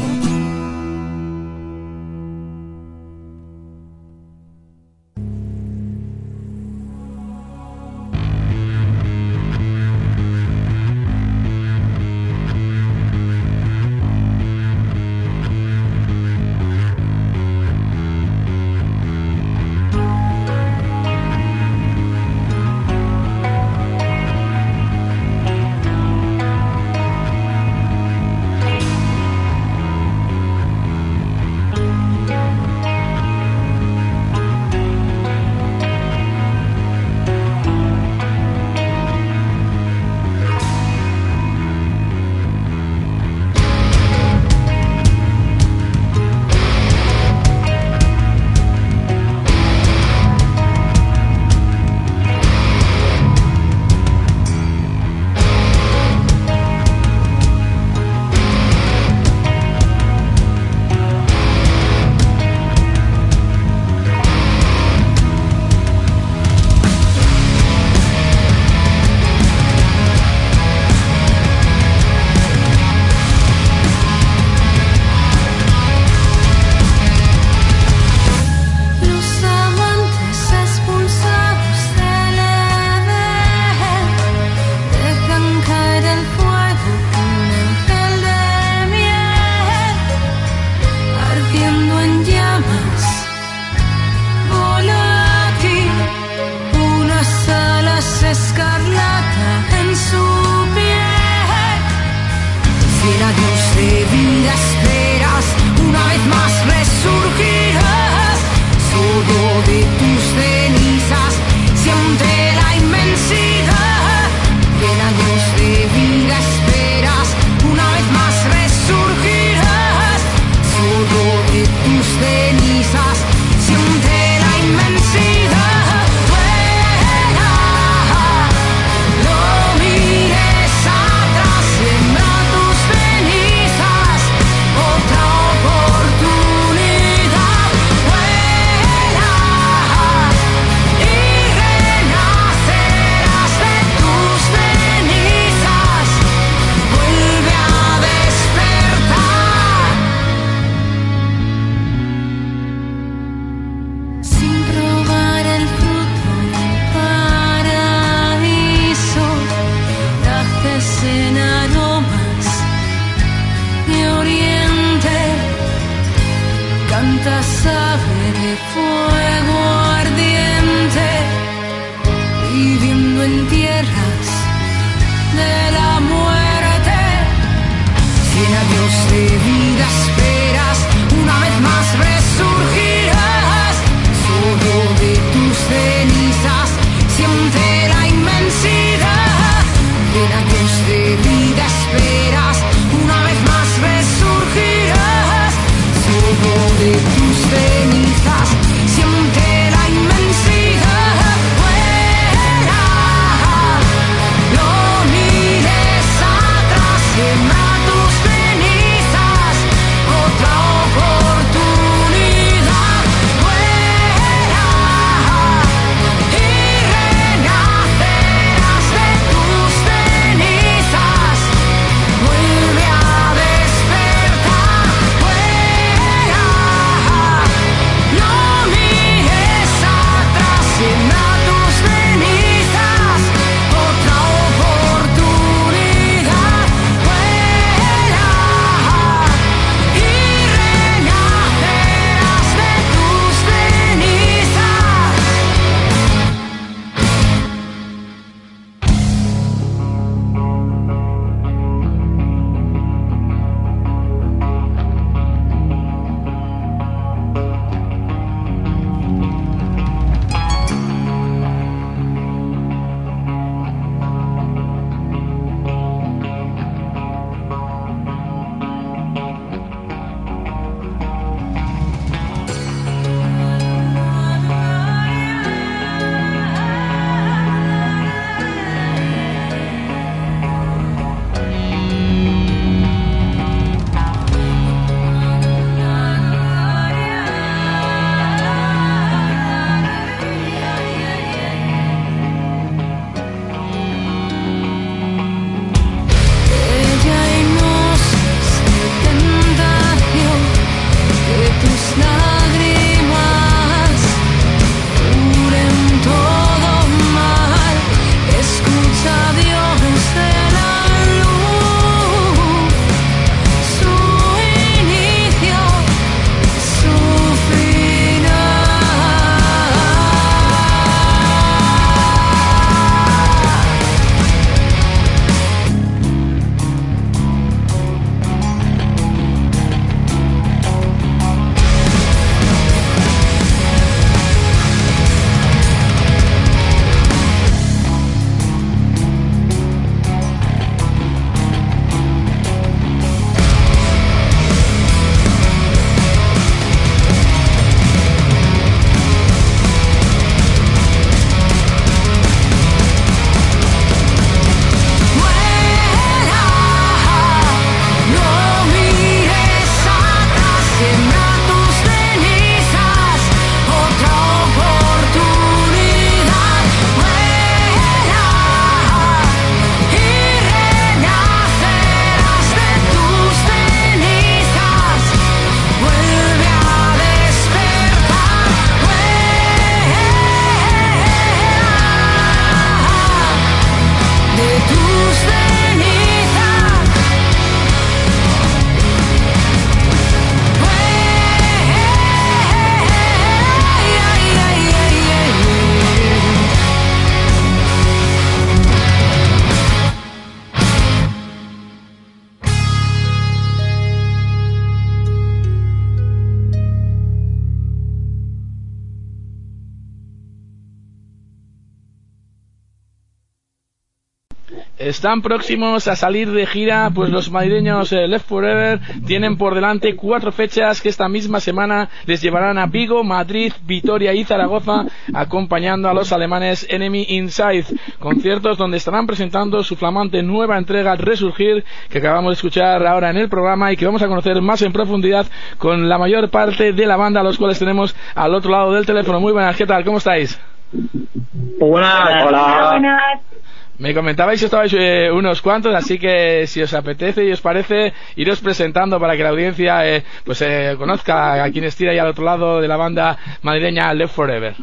Están próximos a salir de gira, pues los madrileños eh, Left Forever tienen por delante cuatro fechas que esta misma semana les llevarán a Vigo, Madrid, Vitoria y Zaragoza, acompañando a los alemanes Enemy Inside, conciertos donde estarán presentando su flamante nueva entrega Resurgir, que acabamos de escuchar ahora en el programa y que vamos a conocer más en profundidad con la mayor parte de la banda, a los cuales tenemos al otro lado del teléfono. Muy buenas, ¿qué tal? ¿Cómo estáis? Buenas, hola. Buenas. Me comentabais que estabais eh, unos cuantos, así que si os apetece y os parece, iros presentando para que la audiencia eh, pues eh, conozca a quien esté ahí al otro lado de la banda madrileña Left Forever.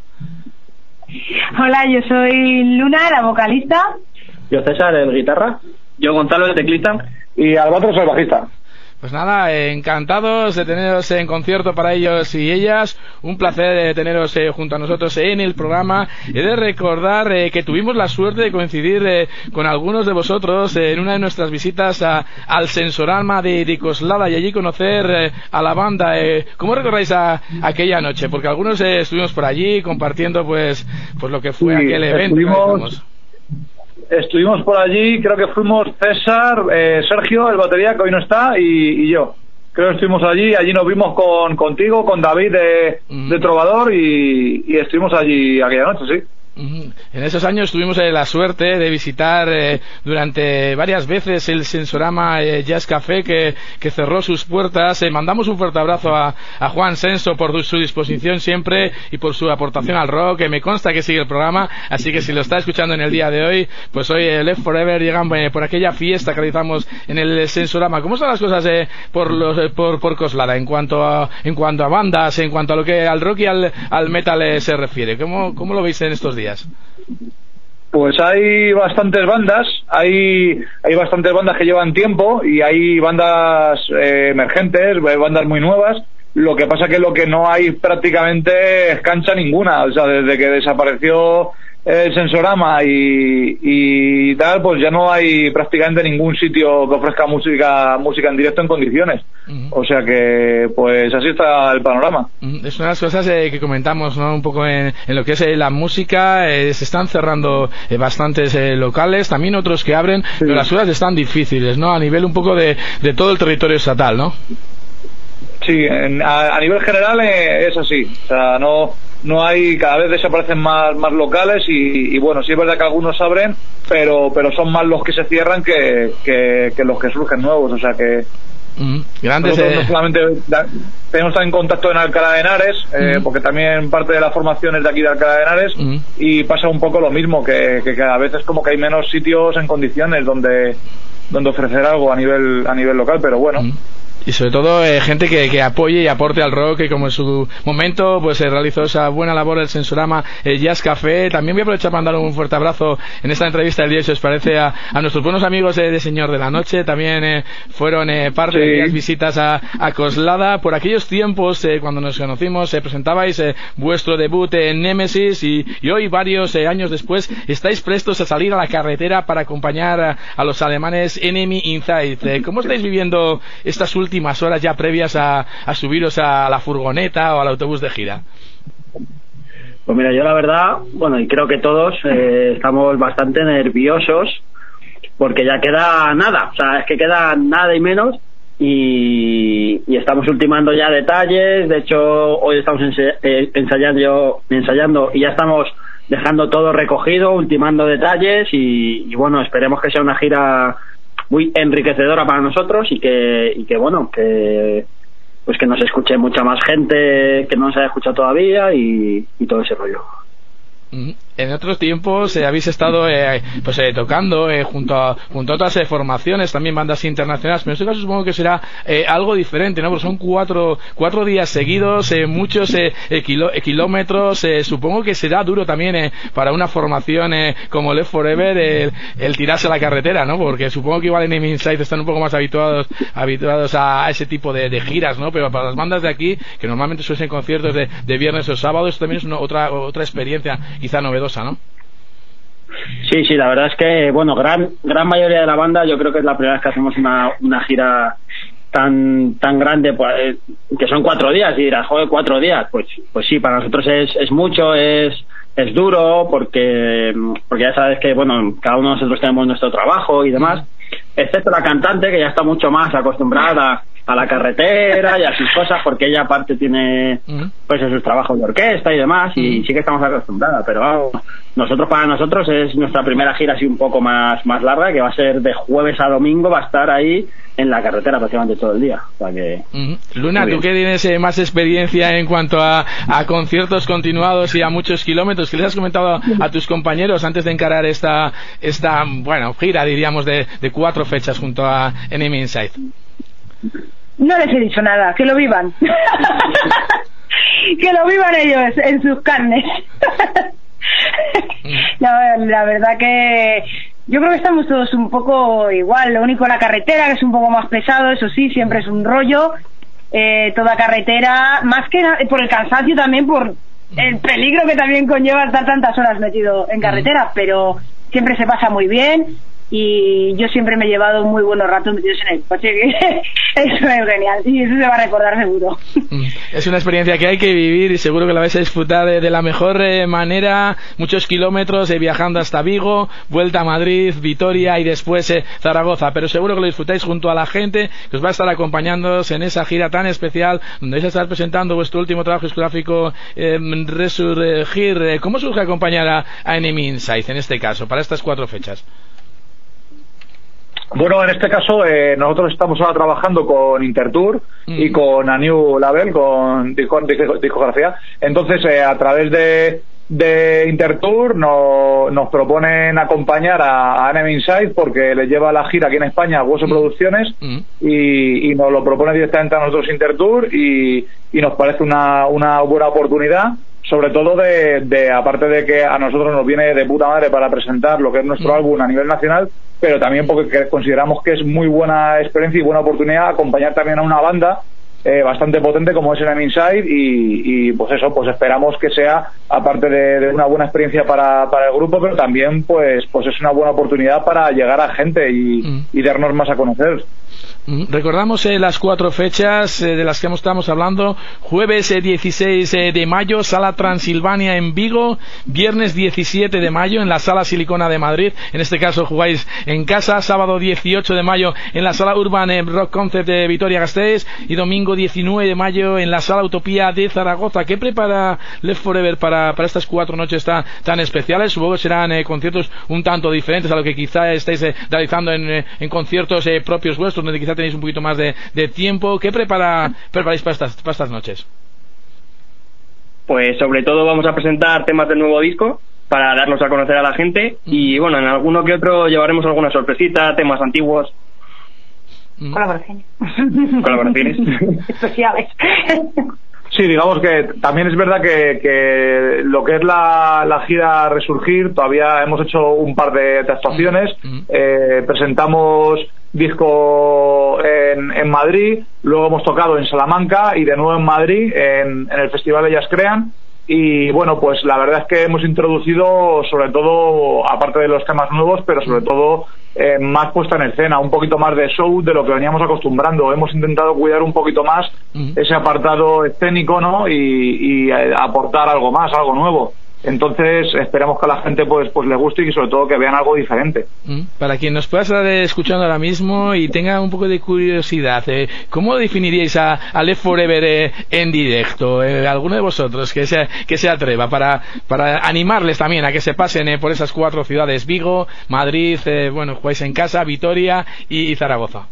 Hola, yo soy Luna, la vocalista. Yo César, el guitarra. Yo Gonzalo, el teclista. Y Albatros, el bajista. Pues nada, eh, encantados de teneros en concierto para ellos y ellas. Un placer de teneros eh, junto a nosotros en el programa. He de recordar eh, que tuvimos la suerte de coincidir eh, con algunos de vosotros eh, en una de nuestras visitas a, al Sensorama de, de Coslada y allí conocer eh, a la banda. Eh, ¿Cómo recordáis a, a aquella noche? Porque algunos eh, estuvimos por allí compartiendo pues, pues lo que fue sí, aquel evento. Estuvimos... Estuvimos por allí, creo que fuimos César, eh, Sergio, el batería, que hoy no está, y, y yo. Creo que estuvimos allí, allí nos vimos con contigo, con David de, mm. de Trovador, y, y estuvimos allí aquella noche, sí. En esos años tuvimos eh, la suerte de visitar eh, durante varias veces el Sensorama eh, Jazz Café que, que cerró sus puertas. Eh, mandamos un fuerte abrazo a, a Juan Senso por su disposición siempre y por su aportación al rock, que me consta que sigue el programa, así que si lo está escuchando en el día de hoy, pues hoy eh, Left Forever llegan eh, por aquella fiesta que realizamos en el Sensorama. ¿Cómo están las cosas eh, por, los, eh, por, por Coslada en cuanto a, en cuanto a bandas, en cuanto a lo que al rock y al, al metal eh, se refiere? ¿Cómo, ¿Cómo lo veis en estos días? Pues hay bastantes bandas, hay hay bastantes bandas que llevan tiempo y hay bandas eh, emergentes, bandas muy nuevas. Lo que pasa que lo que no hay prácticamente es cancha ninguna, o sea, desde que desapareció el Sensorama y, y tal, pues ya no hay prácticamente ningún sitio que ofrezca música música en directo en condiciones. Uh-huh. O sea que, pues así está el panorama. Uh-huh. Es una de las cosas eh, que comentamos, ¿no? Un poco en, en lo que es eh, la música, eh, se están cerrando eh, bastantes eh, locales, también otros que abren, sí. Pero las cosas están difíciles, ¿no? A nivel un poco de, de todo el territorio estatal, ¿no? Sí, en, a, a nivel general eh, es así, o sea, no no hay, cada vez desaparecen más más locales y, y bueno, sí es verdad que algunos abren, pero pero son más los que se cierran que, que, que los que surgen nuevos, o sea que mm, grandes nosotros eh... no solamente da, tenemos también contacto en Alcalá de Henares, eh, mm. porque también parte de la formación es de aquí de Alcalá de Henares, mm. y pasa un poco lo mismo, que, que cada vez es como que hay menos sitios en condiciones donde donde ofrecer algo a nivel a nivel local, pero bueno. Mm. Y sobre todo eh, gente que, que apoye y aporte al rock, que como en su momento pues se eh, realizó esa buena labor el Sensorama eh, Jazz Café. También voy a aprovechar para mandar un fuerte abrazo en esta entrevista del día, si os parece, a, a nuestros buenos amigos eh, de Señor de la Noche. También eh, fueron eh, parte sí. de las visitas a, a Coslada. Por aquellos tiempos, eh, cuando nos conocimos, eh, presentabais eh, vuestro debut en Nemesis y, y hoy, varios eh, años después, estáis prestos a salir a la carretera para acompañar a, a los alemanes Enemy Inside. Eh, ¿Cómo estáis viviendo estas últimas últimas horas ya previas a, a subiros a la furgoneta o al autobús de gira? Pues mira, yo la verdad, bueno, y creo que todos eh, estamos bastante nerviosos porque ya queda nada, o sea, es que queda nada y menos y, y estamos ultimando ya detalles. De hecho, hoy estamos ense- eh, ensayando, ensayando y ya estamos dejando todo recogido, ultimando detalles y, y bueno, esperemos que sea una gira muy enriquecedora para nosotros y que y que bueno que pues que nos escuche mucha más gente que no nos haya escuchado todavía y, y todo ese rollo. En otros tiempos eh, habéis estado eh, pues eh, tocando eh, junto a junto a otras eh, formaciones, también bandas internacionales, pero en este caso supongo que será eh, algo diferente, ¿no? Porque son cuatro cuatro días seguidos, eh, muchos eh, eh, kilo, eh, kilómetros, eh, supongo que será duro también eh, para una formación eh, como Left Forever eh, el, el tirarse a la carretera, ¿no? Porque supongo que igual en Enemy Inside están un poco más habituados habituados a, a ese tipo de, de giras, ¿no? Pero para las bandas de aquí, que normalmente suelen ser conciertos de, de viernes o sábado, esto también es una, otra otra experiencia quizá novedosa, ¿no? Sí, sí, la verdad es que, bueno, gran gran mayoría de la banda, yo creo que es la primera vez que hacemos una, una gira tan tan grande, pues, que son cuatro días, y dirás, joder, cuatro días, pues pues sí, para nosotros es, es mucho, es es duro porque porque ya sabes que, bueno, cada uno de nosotros tenemos nuestro trabajo y demás, excepto la cantante, que ya está mucho más acostumbrada a la carretera y a sus cosas, porque ella aparte tiene pues sus trabajos de orquesta y demás, y sí que estamos acostumbradas, pero vamos, nosotros para nosotros es nuestra primera gira así un poco más más larga, que va a ser de jueves a domingo, va a estar ahí en la carretera prácticamente todo el día. O sea que, uh-huh. Luna, tú que tienes eh, más experiencia en cuanto a, a conciertos continuados y a muchos kilómetros, ¿qué les has comentado a tus compañeros antes de encarar esta esta bueno gira, diríamos, de, de cuatro fechas junto a Enemy Inside? No les he dicho nada, que lo vivan. Que lo vivan ellos en sus carnes. No, la verdad que yo creo que estamos todos un poco igual. Lo único, la carretera, que es un poco más pesado, eso sí, siempre es un rollo. Eh, toda carretera, más que na- por el cansancio, también por el peligro que también conlleva estar tantas horas metido en carretera, pero siempre se pasa muy bien. Y yo siempre me he llevado muy buenos ratos metidos en el coche, que eso es genial, y eso se va a recordar seguro. Es una experiencia que hay que vivir y seguro que la vais a disfrutar de, de la mejor eh, manera. Muchos kilómetros eh, viajando hasta Vigo, vuelta a Madrid, Vitoria y después eh, Zaragoza, pero seguro que lo disfrutáis junto a la gente que os va a estar acompañando en esa gira tan especial donde vais a estar presentando vuestro último trabajo discográfico, eh, Resurgir. ¿Cómo surge acompañar a, a Enemy Inside en este caso, para estas cuatro fechas? Bueno, en este caso eh, nosotros estamos ahora trabajando con Intertour mm. y con A New Label, con discografía. Entonces, eh, a través de, de Intertour no, nos proponen acompañar a, a Enemy Inside, porque les lleva la gira aquí en España Hueso mm. Producciones mm. Y, y nos lo propone directamente a nosotros Intertour, y, y nos parece una, una buena oportunidad. Sobre todo de, de, aparte de que a nosotros nos viene de puta madre para presentar lo que es nuestro mm. álbum a nivel nacional, pero también porque consideramos que es muy buena experiencia y buena oportunidad acompañar también a una banda eh, bastante potente como es Enemy Inside, y, y pues eso, pues esperamos que sea, aparte de, de una buena experiencia para, para el grupo, pero también pues pues es una buena oportunidad para llegar a gente y, mm. y darnos más a conocer. Recordamos eh, las cuatro fechas eh, de las que estamos hablando. Jueves eh, dieciséis eh, de mayo, Sala Transilvania en Vigo. Viernes diecisiete de mayo en la Sala Silicona de Madrid. En este caso jugáis en casa. Sábado dieciocho de mayo en la Sala Urban eh, Rock Concert de Vitoria-Gasteiz. Y domingo diecinueve de mayo en la Sala Utopía de Zaragoza. ¿Qué prepara Left Forever para, para estas cuatro noches tan, tan especiales? Supongo que serán eh, conciertos un tanto diferentes a lo que quizá estáis eh, realizando en, eh, en conciertos eh, propios vuestros, donde quizá tenéis un poquito más de, de tiempo. ¿Qué prepara, preparáis para estas, para estas noches? Pues sobre todo vamos a presentar temas del nuevo disco para darnos a conocer a la gente, mm. y bueno, en alguno que otro llevaremos alguna sorpresita, temas antiguos. Mm. Colaboraciones. Colaboraciones. Especiales. Sí, digamos que también es verdad que, que lo que es la, la gira Resurgir, todavía hemos hecho un par de, de actuaciones. Mm. Eh, presentamos disco en, en Madrid, luego hemos tocado en Salamanca y de nuevo en Madrid en, en el Festival Ellas Crean. Y bueno, pues la verdad es que hemos introducido, sobre todo, aparte de los temas nuevos, pero sobre todo eh, más puesta en escena, un poquito más de show de lo que veníamos acostumbrando. Hemos intentado cuidar un poquito más uh-huh. ese apartado escénico, ¿no? Y, y aportar algo más, algo nuevo. Entonces esperamos que a la gente pues pues le guste y sobre todo que vean algo diferente. Para quien nos pueda estar escuchando ahora mismo y tenga un poco de curiosidad, eh, ¿cómo definiríais a, a Left Forever eh, en directo? Eh, ¿Alguno de vosotros que se, que se atreva para, para animarles también a que se pasen eh, por esas cuatro ciudades, Vigo, Madrid, eh, bueno, jugáis en casa, Vitoria y, y Zaragoza?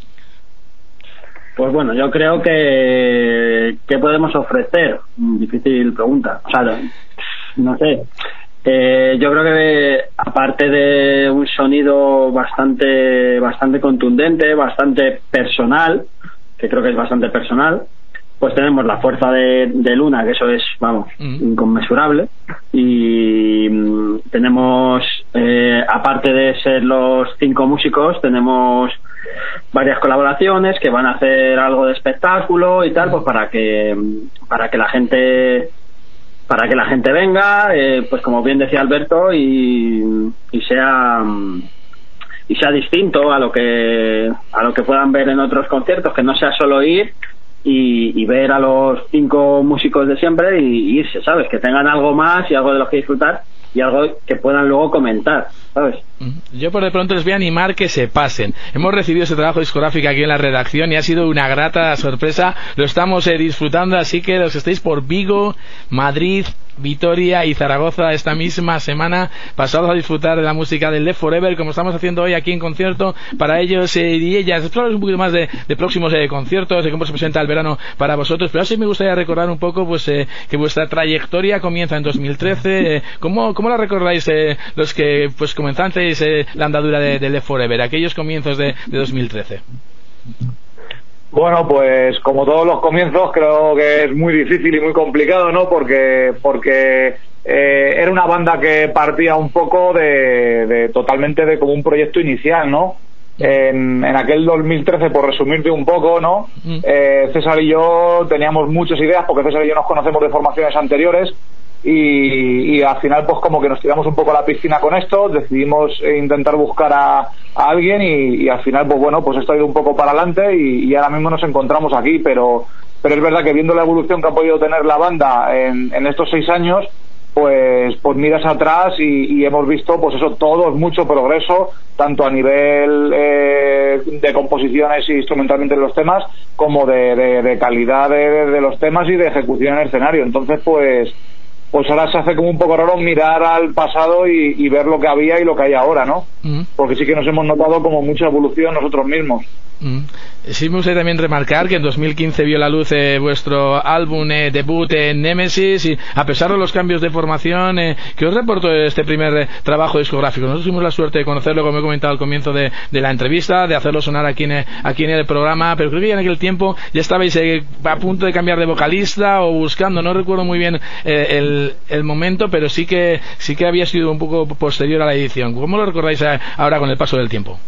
Pues bueno, yo creo que ¿qué podemos ofrecer? Difícil pregunta. O sea, no sé. Eh, yo creo que aparte de un sonido bastante bastante contundente, bastante personal, que creo que es bastante personal, pues tenemos la fuerza de, de Luna, que eso es, vamos, mm. inconmensurable. Y mm, tenemos, eh, aparte de ser los cinco músicos, tenemos varias colaboraciones que van a hacer algo de espectáculo y tal, pues para que para que la gente para que la gente venga, eh, pues como bien decía Alberto, y, y sea y sea distinto a lo que a lo que puedan ver en otros conciertos, que no sea solo ir y, y ver a los cinco músicos de siempre y, y irse, ¿sabes? Que tengan algo más y algo de lo que disfrutar y algo que puedan luego comentar, ¿sabes? Yo por de pronto les voy a animar que se pasen. Hemos recibido ese trabajo discográfico aquí en la redacción y ha sido una grata sorpresa. Lo estamos eh, disfrutando, así que los que estéis por Vigo, Madrid, Vitoria y Zaragoza esta misma semana, pasados a disfrutar de la música del Left Forever, como estamos haciendo hoy aquí en concierto para ellos eh, y ellas. Explorar un poquito más de, de próximos eh, conciertos, de cómo se presenta el verano para vosotros, pero así me gustaría recordar un poco pues eh, que vuestra trayectoria comienza en dos mil trece. eh, ¿cómo, ¿Cómo la recordáis eh, los que pues comenzasteis eh, la andadura de, de Left Forever, aquellos comienzos de, de dos mil trece? Bueno, pues como todos los comienzos creo que es muy difícil y muy complicado, ¿no? Porque porque eh, era una banda que partía un poco de, de totalmente de como un proyecto inicial, ¿no? En, en aquel dos mil trece, por resumirte un poco, ¿no? Eh, César y yo teníamos muchas ideas, porque César y yo nos conocemos de formaciones anteriores. Y, y al final pues como que nos tiramos un poco a la piscina con esto, decidimos intentar buscar a, a alguien y, y al final pues bueno, pues esto ha ido un poco para adelante y, y ahora mismo nos encontramos aquí, pero pero es verdad que viendo la evolución que ha podido tener la banda en, en estos seis años, pues pues miras atrás y, y hemos visto pues eso, todo mucho progreso, tanto a nivel eh, de composiciones y instrumentalmente de los temas, como de, de, de calidad de, de los temas y de ejecución en el escenario. Entonces pues pues ahora se hace como un poco raro mirar al pasado y, y ver lo que había y lo que hay ahora, ¿no? Mm. Porque sí que nos hemos notado como mucha evolución nosotros mismos. Mm. Sí, me gustaría también remarcar que en dos mil quince vio la luz eh, vuestro álbum eh, debut en Nemesis, y a pesar de los cambios de formación, eh, ¿qué os reportó este primer eh, trabajo discográfico? Nosotros tuvimos la suerte de conocerlo, como he comentado al comienzo de, de la entrevista, de hacerlo sonar aquí en, aquí en el programa, pero creo que ya en aquel tiempo ya estabais eh, a punto de cambiar de vocalista o buscando, no recuerdo muy bien eh, el, el momento, pero sí que sí que había sido un poco posterior a la edición. ¿Cómo lo recordáis a, ahora con el paso del tiempo?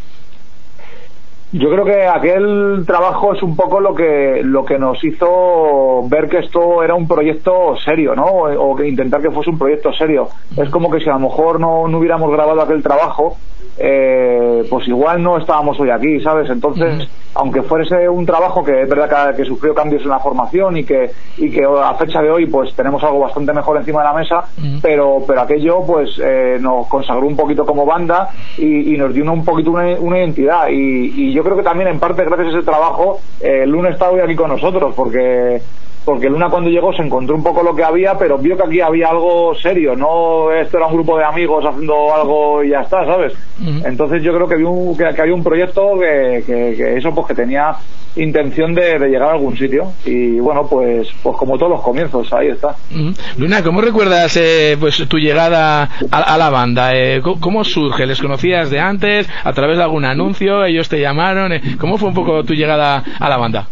Yo creo que aquel trabajo es un poco lo que lo que nos hizo ver que esto era un proyecto serio, ¿no? O, o que intentar que fuese un proyecto serio. Es como que si a lo mejor no, no hubiéramos grabado aquel trabajo, eh, pues igual no estábamos hoy aquí, ¿sabes? Entonces, uh-huh. aunque fuese un trabajo que es verdad que, que sufrió cambios en la formación y que y que a fecha de hoy pues tenemos algo bastante mejor encima de la mesa, uh-huh. pero pero aquello pues eh, nos consagró un poquito como banda y, y nos dio una, un poquito una, una identidad y, y yo creo que también en parte gracias a ese trabajo eh, Luna está hoy aquí con nosotros, porque porque Luna cuando llegó se encontró un poco lo que había, pero vio que aquí había algo serio, no esto era un grupo de amigos haciendo algo y ya está, ¿sabes? Uh-huh. Entonces yo creo que había un, que, que había un proyecto que, que, que eso pues que tenía intención de, de llegar a algún sitio y bueno pues pues como todos los comienzos, ahí está. Uh-huh. Luna, ¿cómo recuerdas eh, pues tu llegada a, a la banda? Eh, ¿Cómo surge? ¿Les conocías de antes? ¿A través de algún anuncio? ¿Ellos te llamaron? Eh, ¿Cómo fue un poco tu llegada a la banda?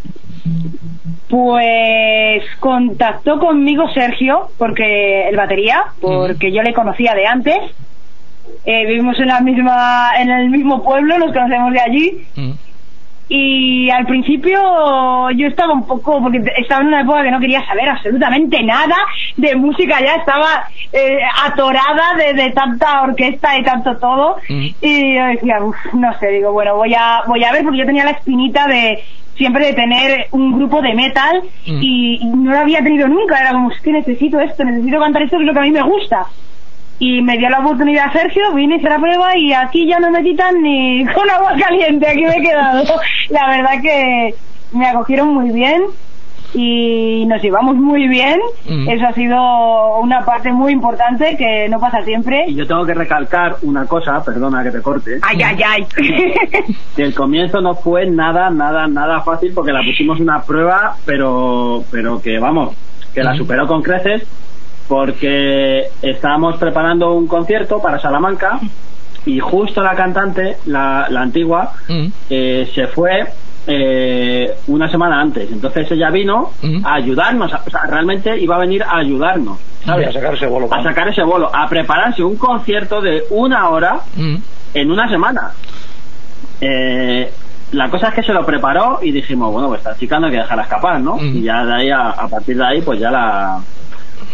Pues contactó conmigo Sergio, porque el batería, porque uh-huh. yo le conocía de antes. Eh, vivimos en la misma, en el mismo pueblo, nos conocemos de allí. Uh-huh. Y al principio yo estaba un poco, porque estaba en una época que no quería saber absolutamente nada de música, ya estaba eh, atorada de, de tanta orquesta y tanto todo. Uh-huh. Y yo decía, uff, no sé, digo, bueno, voy a, voy a ver, porque yo tenía la espinita de siempre de tener un grupo de metal mm. y, y no lo había tenido nunca, era como, es que necesito esto, necesito cantar esto, que es lo que a mí me gusta. Y me dio la oportunidad Sergio, vine, hice la prueba y aquí ya no me quitan ni con agua caliente, aquí me he quedado. La verdad que me acogieron muy bien y nos llevamos muy bien. Mm. Eso ha sido una parte muy importante que no pasa siempre. Y yo tengo que recalcar una cosa, perdona que te corte. Ay, ay, ay. Que el comienzo no fue nada, nada, nada fácil, porque la pusimos una prueba, pero, pero que vamos, que la superó con creces, porque estábamos preparando un concierto para Salamanca y justo la cantante, la, la antigua, mm. eh, se fue Eh, una semana antes, entonces ella vino uh-huh. a ayudarnos, o sea, realmente iba a venir a ayudarnos, ¿sabes? A sacar ese bolo, a sacar ese bolo, a prepararse un concierto de una hora uh-huh. en una semana. Eh, la cosa es que se lo preparó y dijimos, bueno, pues esta chica no hay que dejarla escapar, ¿no? Uh-huh. Y ya de ahí, a, a partir de ahí, pues ya la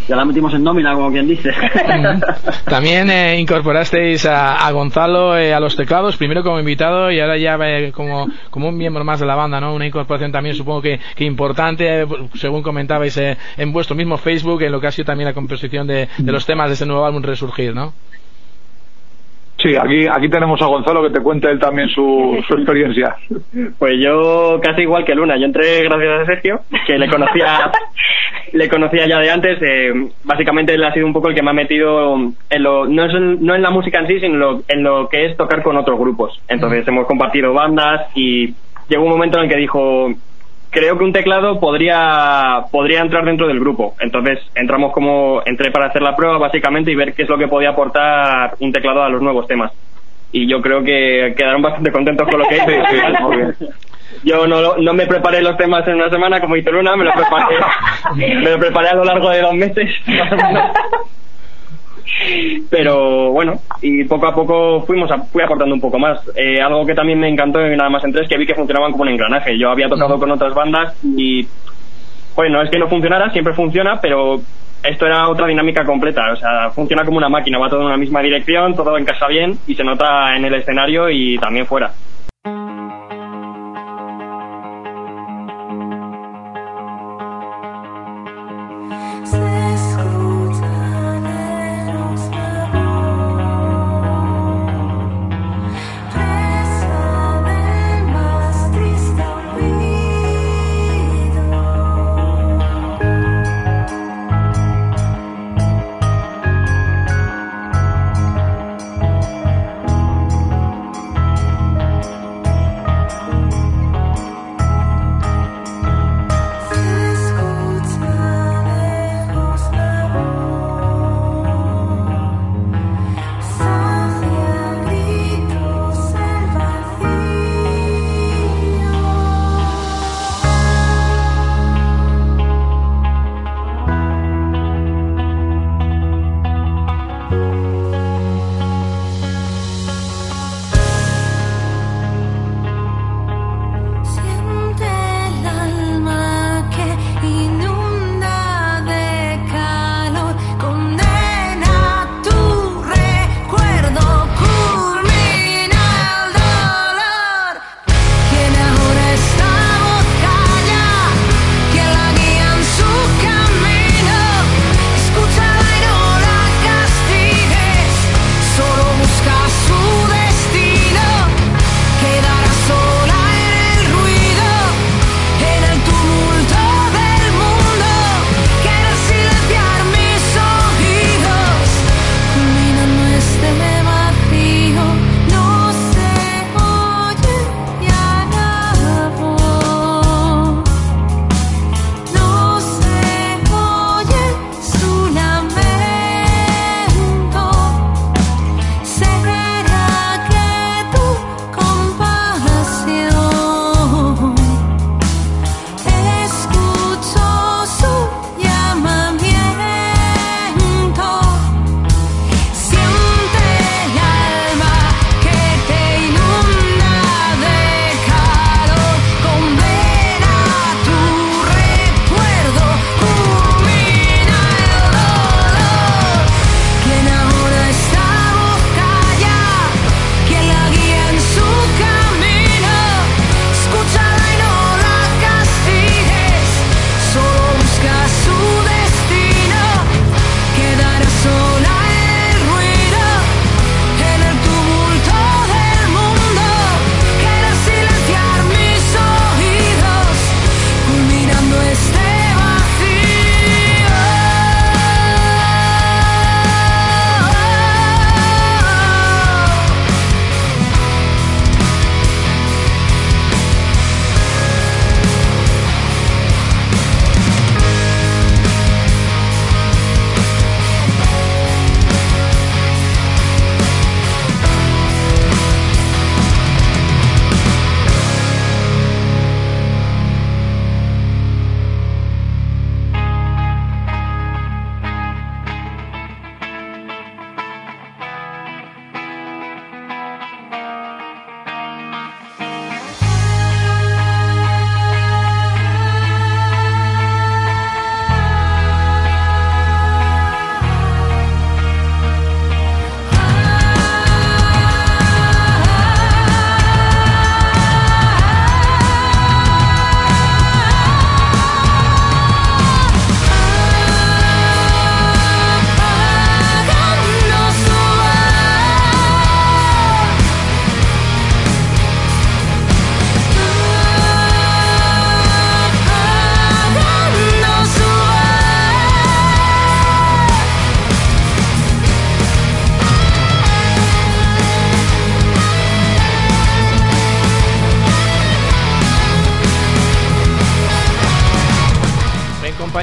ya la metimos en nómina, como quien dice. También eh, incorporasteis a, a Gonzalo eh, a los teclados, primero como invitado y ahora ya eh, como, como un miembro más de la banda, ¿no? Una incorporación también supongo que, que importante, eh, según comentabais eh, en vuestro mismo Facebook, en lo que ha sido también la composición de, de los temas de este nuevo álbum Resurgir, ¿no? Sí, aquí aquí tenemos a Gonzalo que te cuente él también su, su experiencia. Pues yo casi igual que Luna, yo entré gracias a Sergio, que le conocía le conocía ya de antes. Eh, básicamente él ha sido un poco el que me ha metido en lo, no, es en, no en la música en sí, sino en lo, en lo que es tocar con otros grupos. Entonces hemos compartido bandas y llegó un momento en el que dijo, creo que un teclado podría podría entrar dentro del grupo. Entonces entramos como entré para hacer la prueba básicamente y ver qué es lo que podía aportar un teclado a los nuevos temas. Y yo creo que quedaron bastante contentos con lo que hice. Sí, sí, muy bien. Yo no, no me preparé los temas en una semana como hizo Luna, me lo preparé me lo preparé a lo largo de dos meses más o menos. Pero bueno, y poco a poco fuimos a, fui aportando un poco más. Eh, algo que también me encantó y nada más entré es que vi que funcionaban como un engranaje. Yo había tocado con otras bandas y bueno, no es que no funcionara, siempre funciona, pero esto era otra dinámica completa. O sea, funciona como una máquina, va todo en una misma dirección, todo encaja bien y se nota en el escenario y también fuera.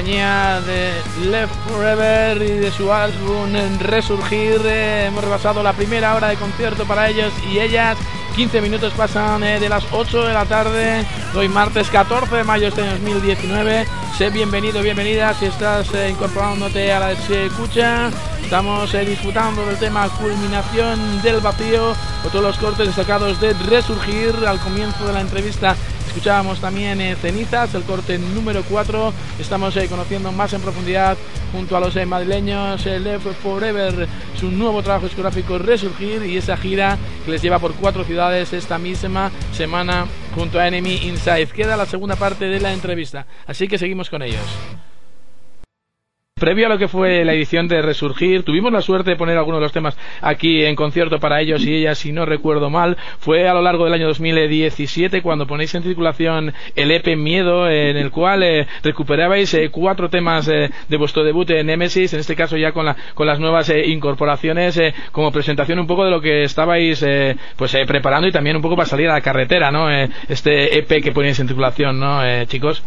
compañía de Left Forever y de su álbum Resurgir. Eh, hemos rebasado la primera hora de concierto para ellos y ellas. quince minutos pasan eh, de las ocho de la tarde. Hoy martes catorce de mayo de dos mil diecinueve. Sé bienvenido, bienvenida si estás eh, incorporándote a la escucha. Estamos eh, disfrutando del tema Culminación del Vacío, otro de los cortes destacados de Resurgir. Al comienzo de la entrevista escuchábamos también eh, Cenizas, el corte número cuatro. Estamos eh, conociendo más en profundidad junto a los eh, madrileños eh, Left Forever su nuevo trabajo discográfico Resurgir y esa gira que les lleva por cuatro ciudades esta misma semana junto a Enemy Inside. Queda la segunda parte de la entrevista, así que seguimos con ellos. Previo a lo que fue la edición de Resurgir, tuvimos la suerte de poner algunos de los temas aquí en concierto para ellos y ellas, si no recuerdo mal. Fue a lo largo del año dos mil diecisiete cuando ponéis en circulación el E P Miedo, en el cual eh, recuperabais eh, cuatro temas eh, de vuestro debut en Nemesis, en este caso ya con, la, con las nuevas eh, incorporaciones, eh, como presentación un poco de lo que estabais eh, pues eh, preparando y también un poco para salir a la carretera, ¿no? Eh, este E P que ponéis en circulación, ¿no, eh, chicos?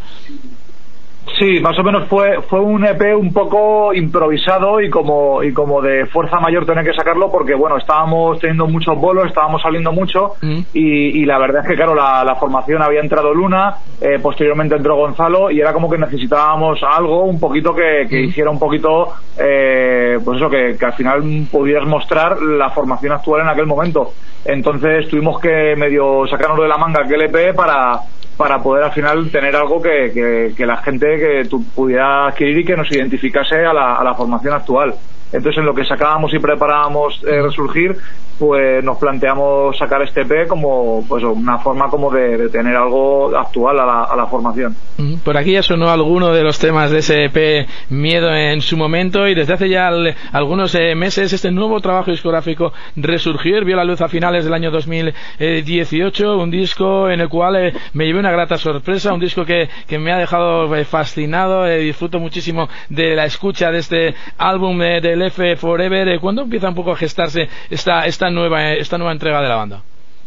Sí, más o menos fue fue un E P un poco improvisado y como y como de fuerza mayor tener que sacarlo porque, bueno, estábamos teniendo muchos bolos, estábamos saliendo mucho mm. y, y la verdad es que, claro, la, la formación había entrado Luna, eh, posteriormente entró Gonzalo y era como que necesitábamos algo un poquito que, que mm. hiciera un poquito, eh, pues eso, que, que al final pudieras mostrar la formación actual en aquel momento. Entonces tuvimos que medio sacarnos de la manga aquel E P para... para poder al final tener algo que, que, que la gente que tú pudiera adquirir y que nos identificase a la, a la formación actual. Entonces, en lo que sacábamos y preparábamos eh, Resurgir, pues nos planteamos sacar este E P como pues una forma como de, de tener algo actual a la, a la formación. Por aquí ya sonó alguno de los temas de ese E P Miedo en su momento y desde hace ya al, algunos eh, meses este nuevo trabajo discográfico Resurgir vio la luz a finales del año dos mil dieciocho, un disco en el cual eh, me llevé una grata sorpresa, un disco que, que me ha dejado eh, fascinado, eh, disfruto muchísimo de la escucha de este álbum eh, de Left Forever. Eh, ¿Cuándo empieza un poco a gestarse esta, esta nueva esta nueva entrega de la banda?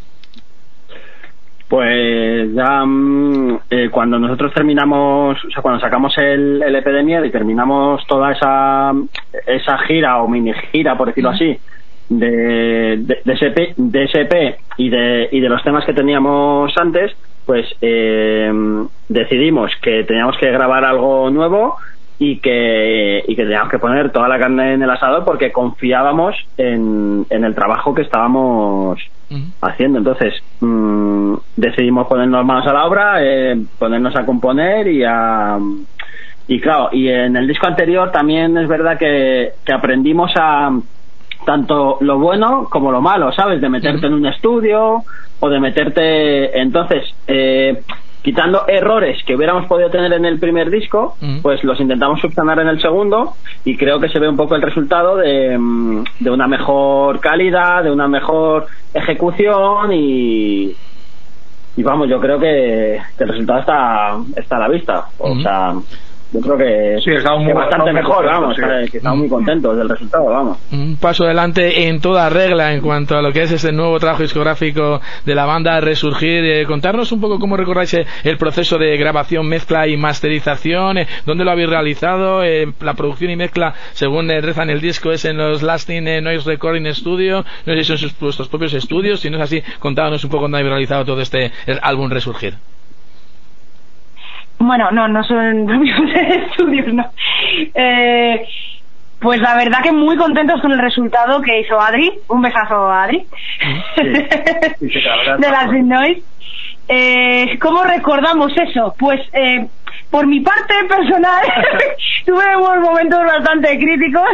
Pues ya eh, cuando nosotros terminamos, o sea, cuando sacamos el, el E P de Miedo y terminamos toda esa esa gira o mini gira, por decirlo así, de, de, de, ese, P, de ese E P y de, y de los temas que teníamos antes, pues eh, decidimos que teníamos que grabar algo nuevo y que y que teníamos que poner toda la carne en el asador porque confiábamos en, en el trabajo que estábamos uh-huh. haciendo. Entonces mmm, decidimos ponernos manos a la obra, eh, ponernos a componer y a y claro, y en el disco anterior también es verdad que, que aprendimos a tanto lo bueno como lo malo, ¿sabes? De meterte uh-huh. en un estudio o de meterte, entonces eh, quitando errores que hubiéramos podido tener en el primer disco, mm. pues los intentamos subsanar en el segundo y creo que se ve un poco el resultado de, de una mejor calidad, de una mejor ejecución y, y vamos, yo creo que, que el resultado está, está a la vista. O mm. sea, yo creo que, sí, está muy, que bastante muy mejor, contento, vamos, sí. que estamos muy contentos del resultado, vamos. Un paso adelante en toda regla en cuanto a lo que es este nuevo trabajo discográfico de la banda Resurgir. Eh, contarnos un poco cómo recordáis el proceso de grabación, mezcla y masterización, eh, dónde lo habéis realizado, eh, la producción y mezcla, según eh, rezan el disco, es en los Lasting eh, Noise Recording Studio, no sé si son sus, vuestros propios estudios, si no es así, contadnos un poco dónde habéis realizado todo este el álbum Resurgir. Bueno, no, no son estudios, no. Eh, pues la verdad que muy contentos con el resultado que hizo Adri. Un besazo a Adri. Sí. Sí, sí, de las Big Noise. Eh, ¿Cómo recordamos eso? Pues eh, por mi parte personal tuve unos momentos bastante críticos,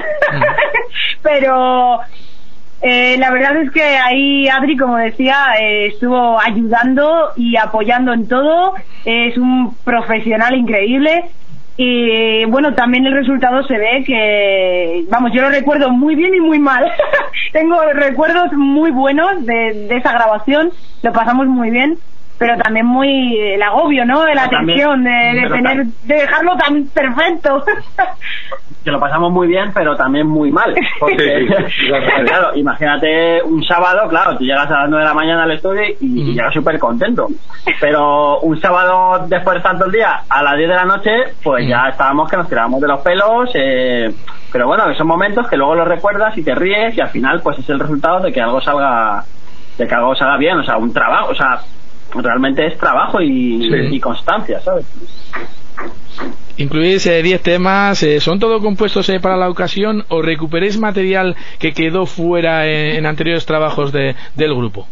pero Eh, la verdad es que ahí Adri, como decía, eh, estuvo ayudando y apoyando en todo. Es un profesional increíble y bueno, también el resultado se ve que, vamos, yo lo recuerdo muy bien y muy mal. Tengo recuerdos muy buenos de, de esa grabación, lo pasamos muy bien, pero también muy el agobio, ¿no? De la tensión de, de tener de dejarlo tan perfecto. que lo pasamos muy bien, pero también muy mal. Porque, claro, imagínate un sábado, claro, tú llegas a las nueve de la mañana al estudio y, y llegas súper contento. Pero un sábado después de tanto el día, a las diez de la noche, pues ya estábamos que nos tirábamos de los pelos. Eh, pero bueno, son momentos que luego los recuerdas y te ríes y al final pues es el resultado de que algo salga, de que algo salga bien, o sea, un trabajo, o sea, realmente es trabajo y, sí. y constancia, ¿sabes? Incluís diez eh, temas, eh, ¿son todos compuestos eh, para la ocasión o recuperéis material que quedó fuera eh, en anteriores trabajos de, del grupo?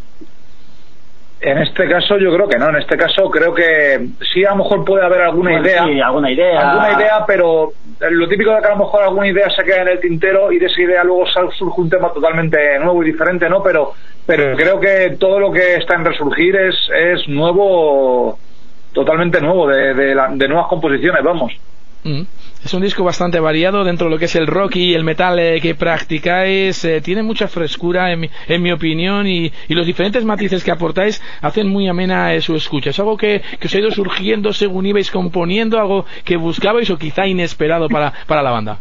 En este caso yo creo que no, en este caso creo que sí, a lo mejor puede haber alguna bueno, idea, sí, alguna idea, alguna idea, pero lo típico de que a lo mejor alguna idea se queda en el tintero y de esa idea luego surge un tema totalmente nuevo y diferente, ¿no? Pero pero creo que todo lo que está en Resurgir es es nuevo, totalmente nuevo, de, de, la, de nuevas composiciones, vamos. Mm. Es un disco bastante variado dentro de lo que es el rock y el metal eh, que practicáis. Eh, tiene mucha frescura, en mi, en mi opinión, y, y los diferentes matices que aportáis hacen muy amena eh, su escucha. ¿Es algo que, que os ha ido surgiendo según ibais componiendo, algo que buscabais o quizá inesperado para, para la banda?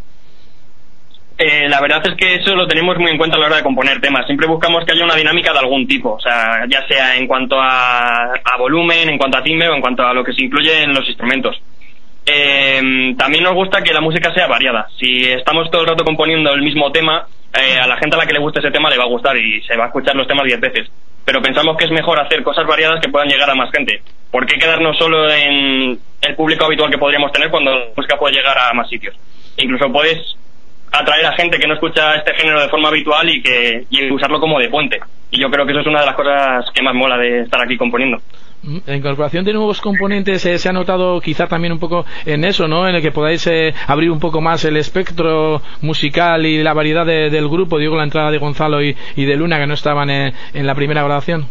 Eh, la verdad es que eso lo tenemos muy en cuenta a la hora de componer temas. Siempre buscamos que haya una dinámica de algún tipo, o sea, ya sea en cuanto a, a volumen, en cuanto a timbre o en cuanto a lo que se incluye en los instrumentos. Eh, también nos gusta que la música sea variada. Si estamos todo el rato componiendo el mismo tema, eh, a la gente a la que le guste ese tema le va a gustar y se va a escuchar los temas diez veces. Pero pensamos que es mejor hacer cosas variadas que puedan llegar a más gente. ¿Por qué quedarnos solo en el público habitual que podríamos tener cuando la música puede llegar a más sitios? Incluso puedes atraer a gente que no escucha este género de forma habitual y que y usarlo como de puente. Y yo creo que eso es una de las cosas que más mola de estar aquí componiendo. La incorporación de nuevos componentes eh, se ha notado quizá también un poco en eso, ¿no? En el que podáis eh, abrir un poco más el espectro musical y la variedad de, del grupo. Digo, la entrada de Gonzalo y, y de Luna, que no estaban eh, en la primera grabación.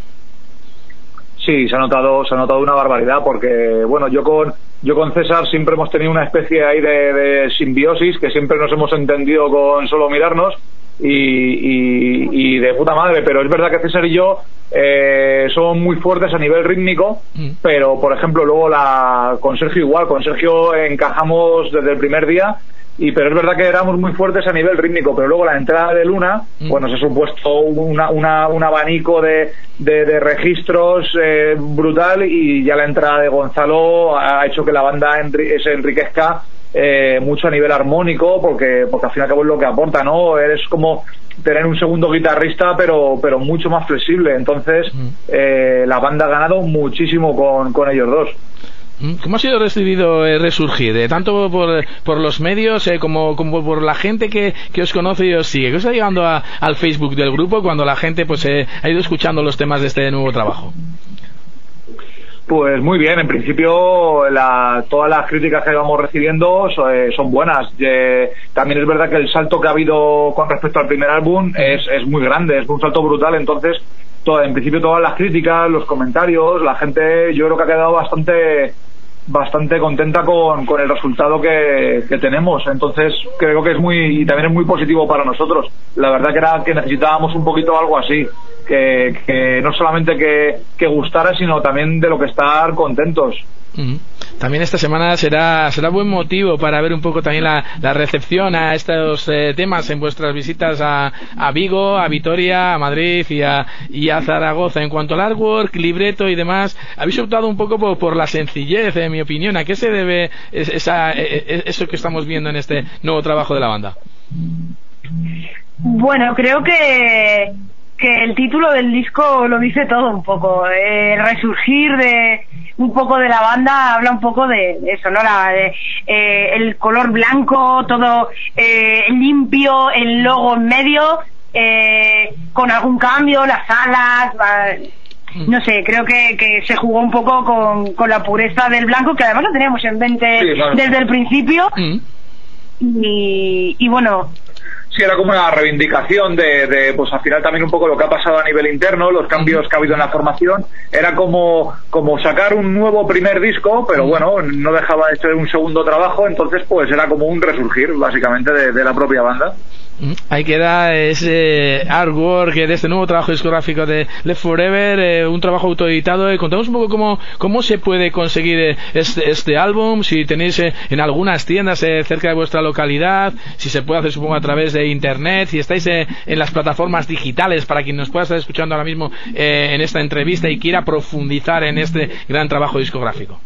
Sí, se ha notado, se ha notado una barbaridad, porque bueno, yo con yo con César siempre hemos tenido una especie ahí de, de simbiosis, que siempre nos hemos entendido con solo mirarnos y, y, y de puta madre, pero es verdad que César y yo eh, somos muy fuertes a nivel rítmico, mm. pero por ejemplo luego la con Sergio igual, con Sergio encajamos desde el primer día. Y pero es verdad que éramos muy fuertes a nivel rítmico, pero luego la entrada de Luna, mm. bueno, se ha supuesto una, una, un abanico de, de, de registros eh, brutal, y ya la entrada de Gonzalo ha hecho que la banda enri- se enriquezca eh, mucho a nivel armónico, porque porque al fin y al cabo es lo que aporta, ¿no? Eres como tener un segundo guitarrista, pero pero mucho más flexible. Entonces mm. eh, la banda ha ganado muchísimo con, con ellos dos. ¿Cómo ha sido recibido eh, Resurgir? Eh, tanto por, por los medios eh, como, como por la gente que, que os conoce y os sigue. ¿Qué os está llegando a, al Facebook del grupo cuando la gente pues eh, ha ido escuchando los temas de este nuevo trabajo? Pues muy bien, en principio la, todas las críticas que vamos recibiendo son, eh, son buenas. Eh, también es verdad que el salto que ha habido con respecto al primer álbum es, es muy grande, es un salto brutal. Entonces, todo, en principio todas las críticas, los comentarios, la gente yo creo que ha quedado bastante bastante contenta con, con el resultado que, que tenemos. Entonces creo que es muy, y también es muy positivo para nosotros. La verdad que era que necesitábamos un poquito algo así, que, que no solamente que, que gustara, sino también de lo que estar contentos. Uh-huh. También esta semana será será buen motivo para ver un poco también la, la recepción a estos eh, temas en vuestras visitas a, a Vigo, a Vitoria, a Madrid y a, y a Zaragoza. En cuanto al artwork, libreto y demás, habéis optado un poco por, por la sencillez, en mi opinión. ¿A qué se debe esa, eso que estamos viendo en este nuevo trabajo de la banda? Bueno, creo que que el título del disco lo dice todo un poco. El resurgir de un poco de la banda habla un poco de eso, ¿no? La, de, eh, el color blanco, todo eh, limpio, el logo en medio, eh, con algún cambio, las alas, eh, no sé, creo que, que se jugó un poco con, con la pureza del blanco, que además lo teníamos en mente sí, claro. desde el principio. Mm. Y, y bueno... Sí, era como una reivindicación de, de, pues al final también un poco lo que ha pasado a nivel interno, los cambios que ha habido en la formación. Era como, como sacar un nuevo primer disco, pero bueno, no dejaba de ser un segundo trabajo, entonces pues era como un resurgir, básicamente, de, de la propia banda. Ahí queda ese artwork de este nuevo trabajo discográfico de Left Forever, eh, un trabajo autoeditado. Eh, contamos un poco cómo, cómo se puede conseguir eh, este, este álbum, si tenéis eh, en algunas tiendas eh, cerca de vuestra localidad, si se puede hacer supongo a través de internet, si estáis eh, en las plataformas digitales para quien nos pueda estar escuchando ahora mismo eh, en esta entrevista y quiera profundizar en este gran trabajo discográfico.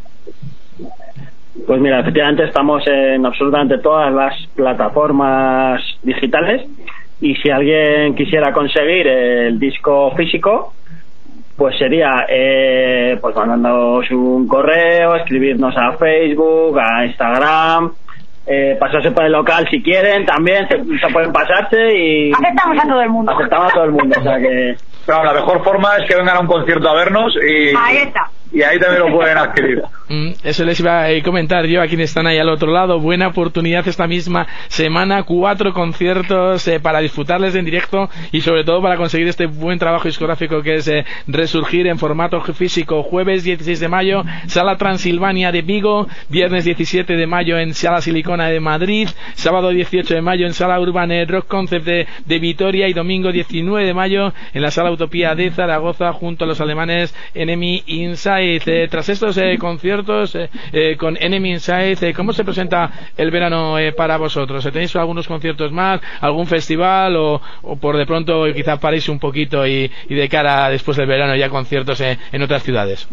Pues mira, efectivamente estamos en absolutamente todas las plataformas digitales y si alguien quisiera conseguir el disco físico, pues sería eh, pues mandándonos un correo, escribirnos a Facebook, a Instagram, eh, pasarse por el local si quieren, también se, se pueden pasarse y aceptamos a todo el mundo. Aceptamos a todo el mundo, o sea que... Claro, la mejor forma es que vengan a un concierto a vernos y... Ahí está. Y ahí también lo pueden adquirir. Mm, eso les iba a comentar yo a quienes están ahí al otro lado. Buena oportunidad esta misma semana, cuatro conciertos eh, para disfrutarles en directo y sobre todo para conseguir este buen trabajo discográfico que es eh, resurgir en formato físico. Jueves dieciséis de mayo, Sala Transilvania de Vigo, viernes diecisiete de mayo en Sala Silicona de Madrid, sábado dieciocho de mayo en Sala Urban Rock Concept de, de Vitoria y domingo diecinueve de mayo en la Sala Utopía de Zaragoza junto a los alemanes Enemy Inside. Eh, tras estos eh, conciertos eh, eh, con Enemy Inside, eh, ¿cómo se presenta el verano eh, para vosotros? ¿Tenéis algunos conciertos más, algún festival o, o por de pronto eh, quizá paréis un poquito y, y de cara después del verano ya conciertos eh, en otras ciudades?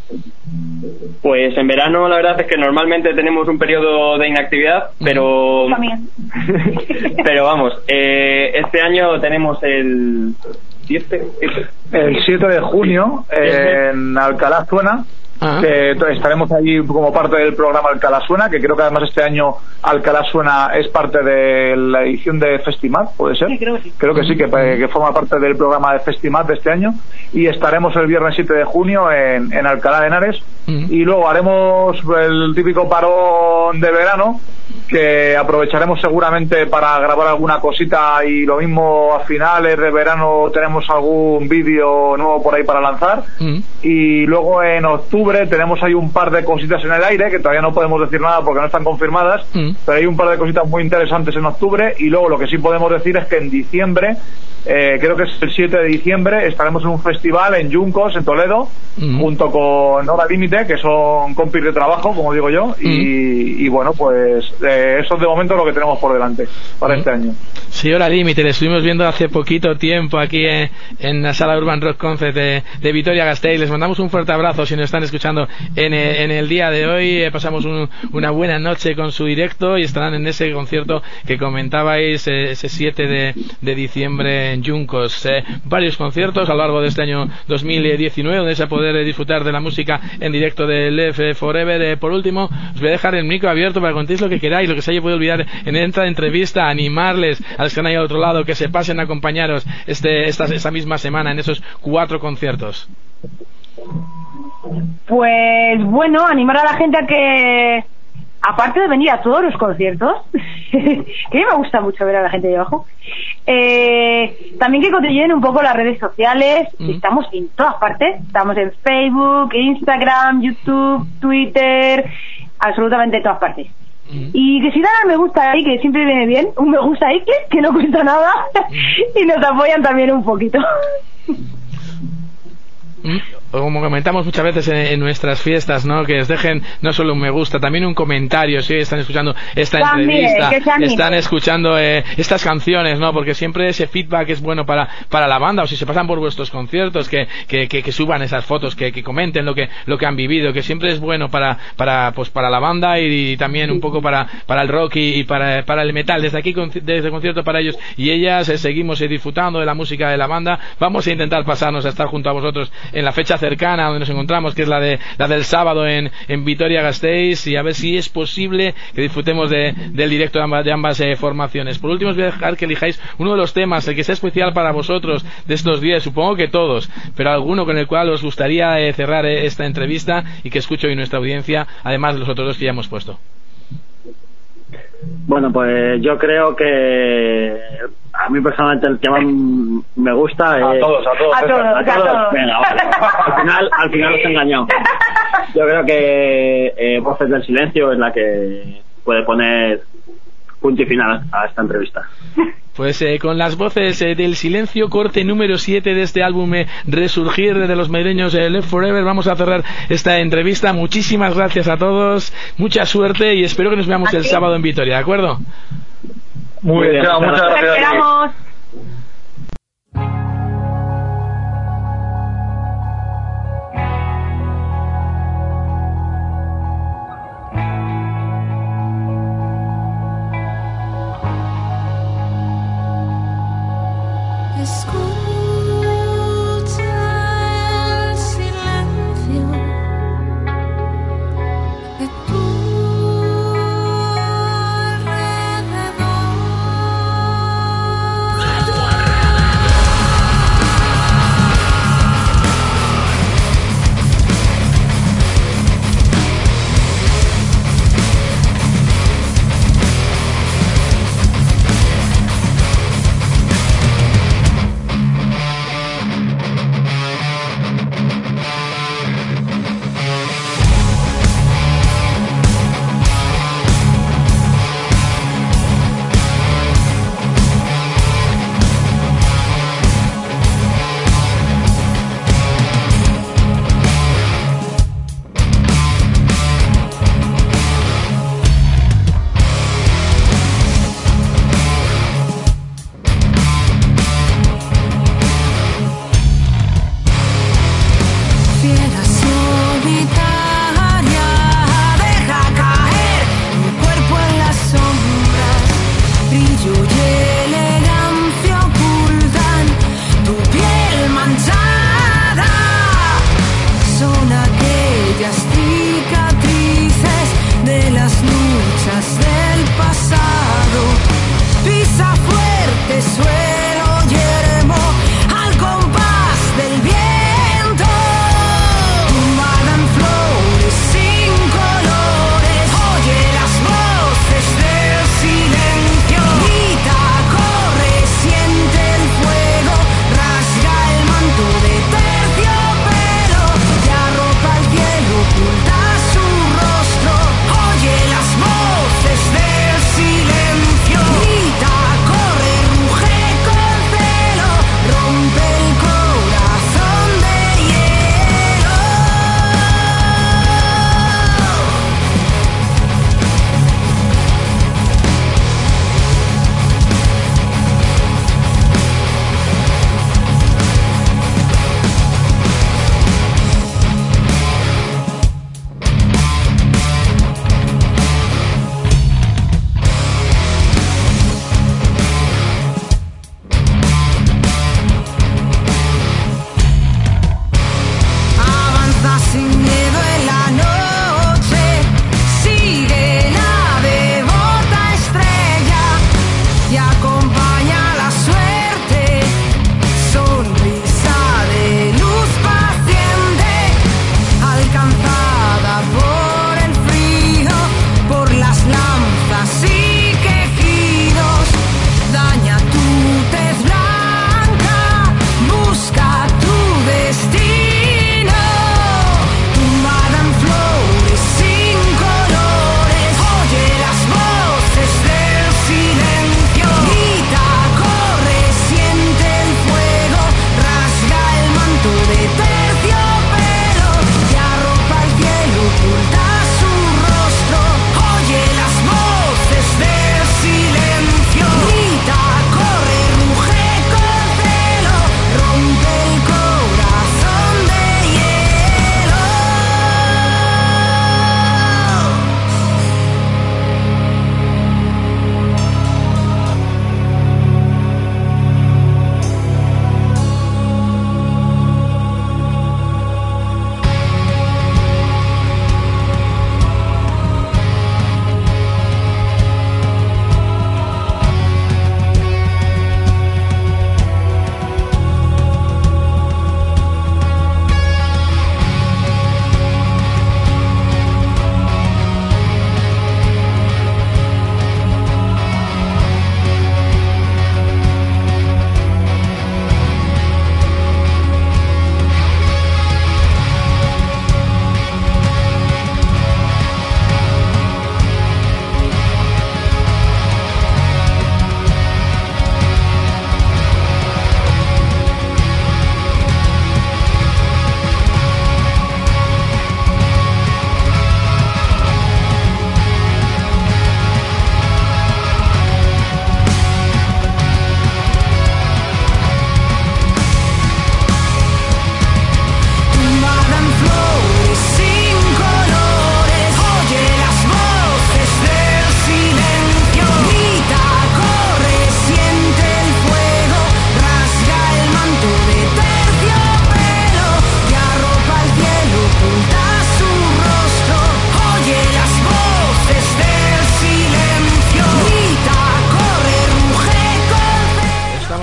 Pues en verano la verdad es que normalmente tenemos un periodo de inactividad, pero También. pero vamos, eh, este año tenemos el siete El siete de junio en Alcalá Suena, Ah. que estaremos allí como parte del programa Alcalá Suena, que creo que además este año Alcalá Suena es parte de la edición de Festimat, ¿puede ser? Sí, creo que sí. Creo que sí, que, que forma parte del programa de Festimat de este año, y estaremos el viernes siete de junio en, en Alcalá de Henares, Mm. y luego haremos el típico parón de verano, que aprovecharemos seguramente para grabar alguna cosita, y lo mismo a finales de verano tenemos algún vídeo nuevo por ahí para lanzar, Mm. y luego en octubre tenemos ahí un par de cositas en el aire que todavía no podemos decir nada porque no están confirmadas, Mm. pero hay un par de cositas muy interesantes en octubre, y luego lo que sí podemos decir es que en diciembre, eh, creo que es el siete de diciembre, estaremos en un festival en Yuncos, en Toledo, Mm. junto con Hora Límite, que son compis de trabajo, como digo yo, y, y bueno, pues eh, eso de momento es lo que tenemos por delante para Mm. este año. Sí, Hora Límite, le estuvimos viendo hace poquito tiempo aquí en, en la Sala Urban Rock Concept de, de Vitoria-Gasteiz. Les mandamos un fuerte abrazo si nos están escuchando en, en el día de hoy. Eh, pasamos un, una buena noche con su directo y estarán en ese concierto que comentabais eh, ese siete de, de diciembre en Yuncos. Eh, varios conciertos a lo largo de este año dos mil diecinueve donde se va a poder eh, disfrutar de la música en directo de Left Forever. Eh, por último, os voy a dejar el micro abierto para que contéis lo que queráis, lo que se haya podido olvidar en esta entrevista, animarles a los que están ahí al otro lado que se pasen a acompañaros este, esta, esta misma semana en esos cuatro conciertos. Pues bueno, animar a la gente a que, aparte de venir a todos los conciertos, que a mí me gusta mucho ver a la gente de abajo, eh, también que contribuyen un poco las redes sociales. Mm. Estamos en todas partes, estamos en Facebook, Instagram, YouTube, Twitter, absolutamente en todas partes. Mm. Y que si dan al me gusta ahí, que siempre viene bien, un me gusta ahí que, que no cuesta nada, y nos apoyan también un poquito. Mm. Como comentamos muchas veces en, en nuestras fiestas, ¿no? Que os dejen no solo un me gusta, también un comentario si están escuchando esta También, entrevista, que se animen. están escuchando eh, estas canciones, ¿no? Porque siempre ese feedback es bueno para para la banda, o si se pasan por vuestros conciertos, que que, que, que suban esas fotos, que, que comenten lo que lo que han vivido, que siempre es bueno para para pues para la banda y, y también un poco para para el rock y, y para para el metal. Desde aquí desde el concierto para ellos y ellas eh, seguimos eh, disfrutando de la música de la banda. Vamos a intentar pasarnos a estar junto a vosotros en la fecha cercana donde nos encontramos, que es la de la del sábado en, en Vitoria-Gasteiz, y a ver si es posible que disfrutemos de, del directo de ambas, de ambas eh, formaciones. Por último os voy a dejar que elijáis uno de los temas, el que sea especial para vosotros de estos días, supongo que todos, pero alguno con el cual os gustaría eh, cerrar eh, esta entrevista y que escuche hoy nuestra audiencia, además de los otros dos que ya hemos puesto. Bueno, pues yo creo que a mí personalmente el que más me gusta es... A todos, a todos. A todos, A a todos. todos. Venga, vale. Al final, al final os he engañado. Yo creo que eh, Voces del Silencio es la que puede poner punto y final a esta entrevista. Pues eh, con las voces eh, del Silencio, corte número siete de este álbum eh, Resurgir de los madrileños eh, Left Forever, vamos a cerrar esta entrevista. Muchísimas gracias a todos, mucha suerte y espero que nos veamos el sábado en Vitoria, ¿de acuerdo? Muy bien, muchas, muchas gracias. Esperamos.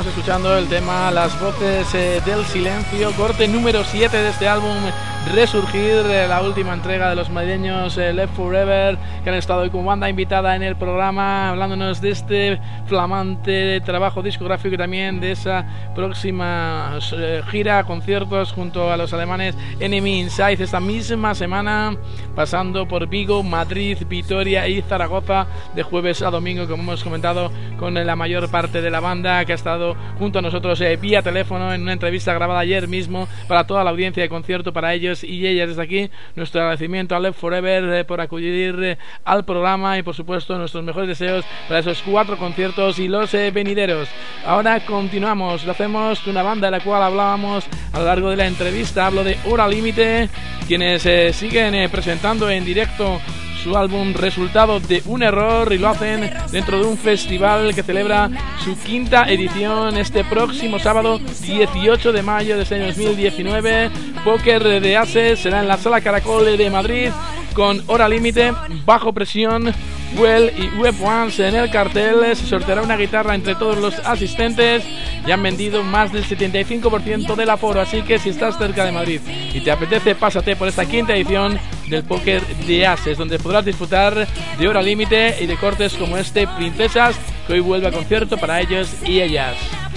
escuchando el tema Las voces eh, del silencio, corte número siete de este álbum Resurgir, eh, la última entrega de los madrileños eh, Left Forever, que han estado hoy como banda invitada en el programa, hablándonos de este flamante trabajo discográfico y también de esa próxima eh, gira, conciertos junto a los alemanes Enemy Inside esta misma semana, pasando por Vigo, Madrid, Vitoria y Zaragoza de jueves a domingo, como hemos comentado, con la mayor parte de la banda que ha estado junto a nosotros eh, vía teléfono en una entrevista grabada ayer mismo para toda la audiencia de concierto, para ellos y ellas. Desde aquí nuestro agradecimiento a Left Forever eh, por acudir eh, al programa y por supuesto nuestros mejores deseos para esos cuatro conciertos y los eh, venideros. Ahora continuamos, lo hacemos con una banda de la cual hablábamos a lo largo de la entrevista. Hablo de Hora Límite, quienes eh, siguen eh, presentando en directo su álbum Resultado de un Error, y lo hacen dentro de un festival que celebra su quinta edición este próximo sábado dieciocho de mayo de este año dos mil diecinueve. Póker de Ases será en la Sala Caracol de Madrid, con Hora Límite, Bajo Presión, Well y Web Ones en el cartel. Se sorteará una guitarra entre todos los asistentes. Ya han vendido más del setenta y cinco por ciento del aforo, así que si estás cerca de Madrid y te apetece, pásate por esta quinta edición del Póker de Ases, donde podrás disfrutar de Hora Límite y de cortes como este Princesas, que hoy vuelve a concierto para ellos y ellas.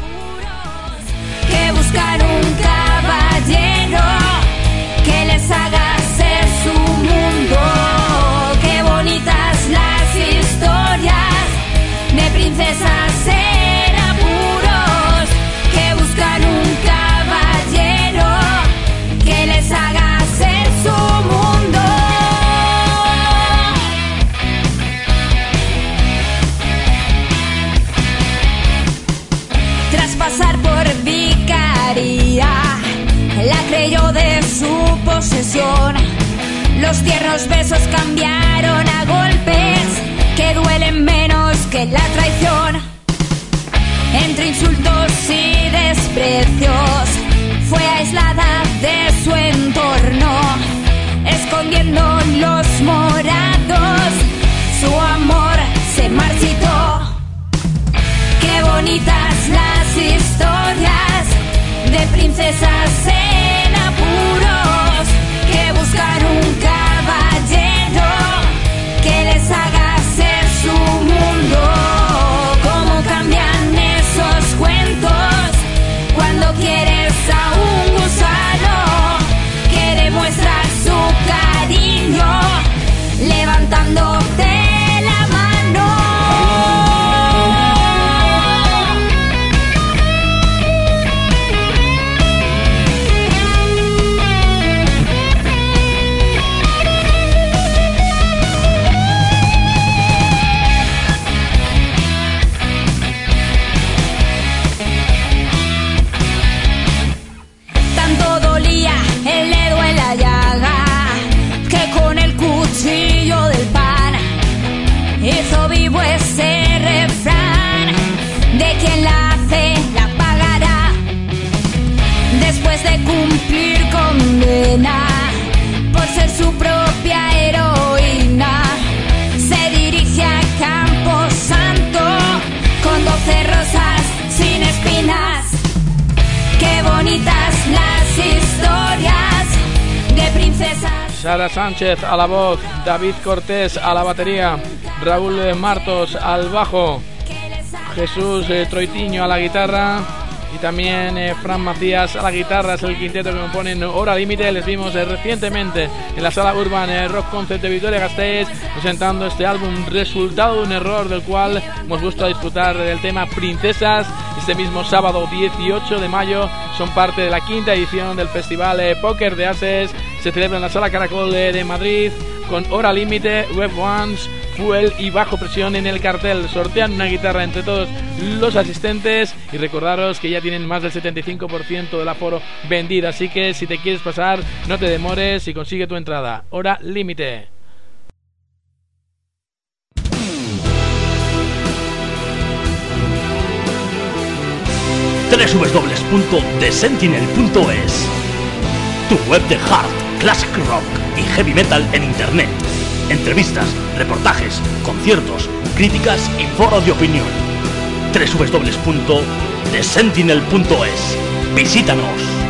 Que buscar un caballero que les haga ser su mundo. Qué bonitas las historias de princesas en apuros, que buscan un caballero que les haga ser su mundo. Tras pasar por vicaría, la creyó de su posesión. Los tiernos besos cambiaron a golpes que duelen menos que la traición. Entre insultos y desprecios fue aislada de su entorno, escondiendo los morados, su amor se marchitó. Qué bonitas las historias de princesas en apuros, que buscan un caballero que les haga ser su mundo. Cómo cambian esos cuentos cuando quieres a un gusano que demuestra su cariño levantándote la mano. El dedo en la llaga, que con el cuchillo del pan hizo vivo ese refrán de quien la hace la pagará. Después de cumplir condena por ser su propia heroína, se dirige a Camposanto con doce rosas sin espinas. Qué bonitas las historias de princesas. Sara Sánchez a la voz, David Cortés a la batería, Raúl Martos al bajo, Jesús eh, Troitiño a la guitarra y también eh, Fran Macías a la guitarra. Es el quinteto que componen Hora Límite. Les vimos eh, recientemente en la Sala Urban eh, Rock Concert de Vitoria-Gasteiz presentando este álbum Resultado de un Error, del cual hemos gustado disfrutar del tema Princesas. Este mismo sábado dieciocho de mayo son parte de la quinta edición del festival eh, Póker de Ases. Se celebra en la Sala Caracol eh, de Madrid, con Hora Límite, Web Ones, Fuel y Bajo Presión en el cartel. Sortean una guitarra entre todos los asistentes y recordaros que ya tienen más del setenta y cinco por ciento del aforo vendido, así que si te quieres pasar no te demores y consigue tu entrada. Hora Límite. doble u doble u doble u punto the sentinel punto es, tu web de hard, classic rock y heavy metal en internet. Entrevistas, reportajes, conciertos, críticas y foros de opinión. doble u doble u doble u punto the sentinel punto es. Visítanos.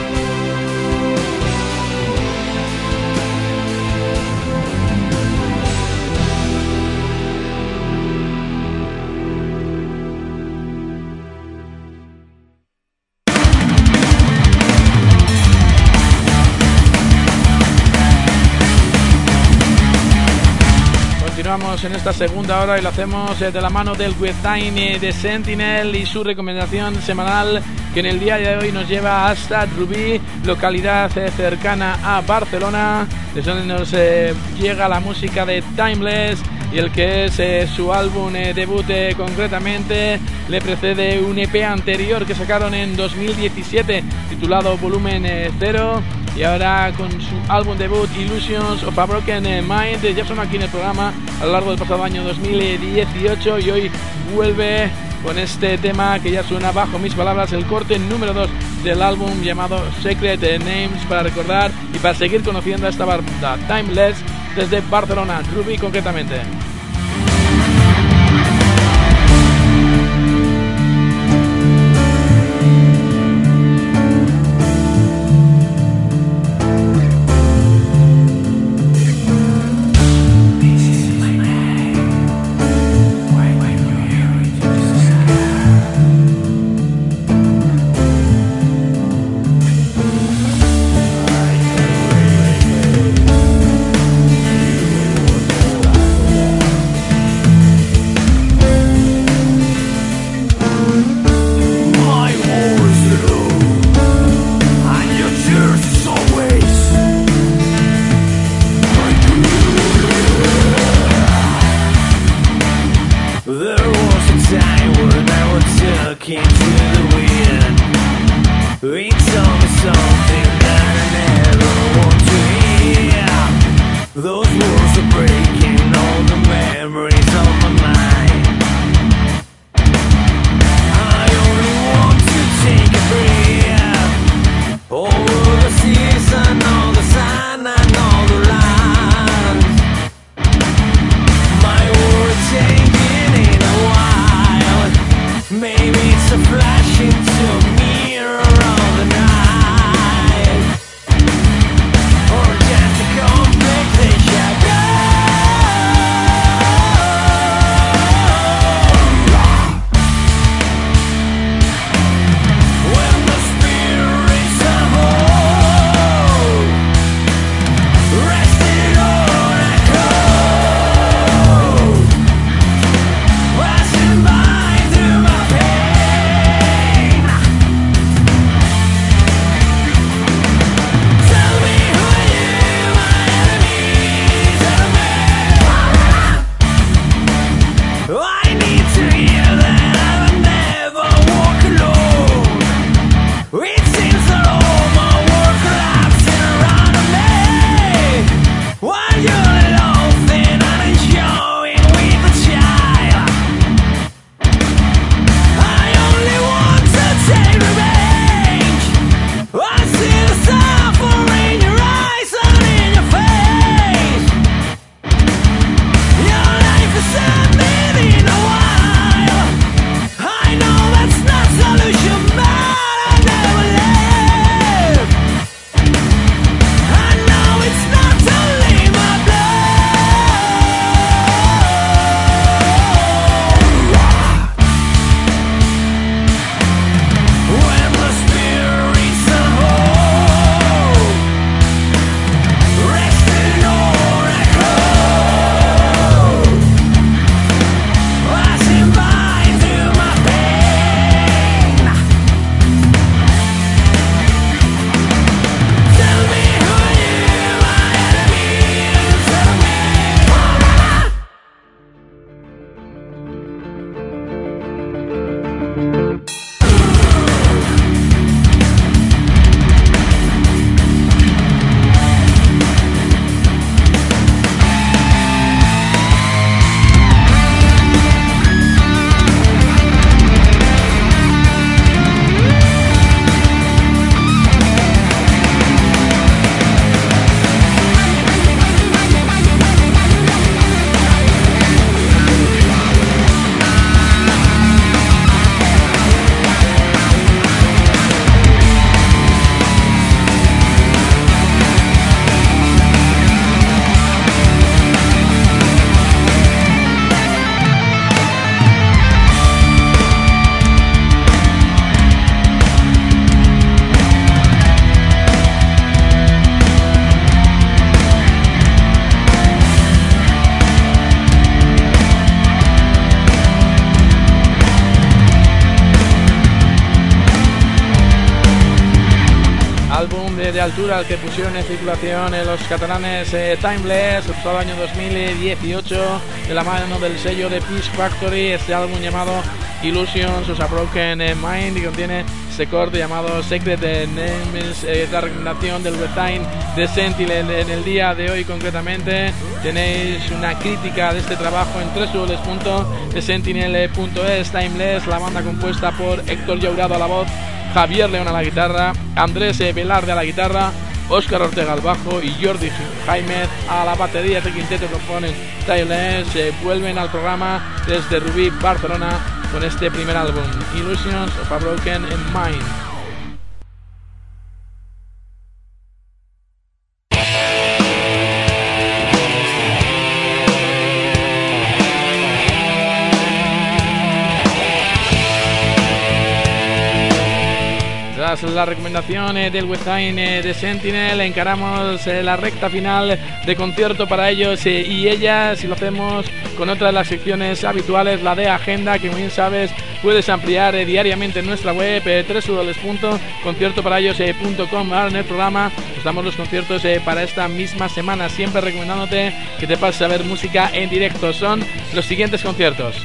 Continuamos en esta segunda hora y lo hacemos de la mano del Webtime de Sentinel y su recomendación semanal, que en el día de hoy nos lleva hasta Rubí, localidad cercana a Barcelona, desde donde nos eh, llega la música de Timeless, y el que es eh, su álbum eh, debut eh, concretamente. Le precede un E P anterior que sacaron en dos mil diecisiete titulado Volumen eh, Cero, y ahora con su álbum debut Illusions of a Broken Mind. Ya son aquí en el programa a lo largo del pasado año dos mil dieciocho y hoy vuelve con este tema que ya suena bajo mis palabras, el corte número dos del álbum llamado Secret Names, para recordar y para seguir conociendo a esta banda Timeless desde Barcelona, Rubí concretamente. eh, de altura al que pusieron en circulación eh, los catalanes eh, Timeless, todo el año dos mil dieciocho, de la mano del sello de Peace Factory, este álbum llamado Illusions of a Broken Mind, que contiene este corte llamado Secret Names, eh, la recomendación del website de Sentinel. En el día de hoy concretamente tenéis una crítica de este trabajo en w w w punto sentinel punto es. Timeless, la banda compuesta por Héctor Llaurado a la voz, Javier León a la guitarra, Andrés Velarde a la guitarra, Óscar Ortega al bajo y Jordi Jaime a la batería. Este quinteto componen Timeless, eh, vuelven al programa desde Rubí, Barcelona, con este primer álbum, Illusions of a Broken Mind. Tras la recomendación eh, del website eh, de Sentinel, encaramos eh, la recta final de concierto para ellos eh, y ellas, y lo hacemos con otra de las secciones habituales, la de agenda, que como bien sabes puedes ampliar eh, diariamente en nuestra web, eh, w w w punto concierto para ellos punto com. Ahora en el programa os damos los conciertos eh, para esta misma semana, siempre recomendándote que te pases a ver música en directo. Son los siguientes conciertos: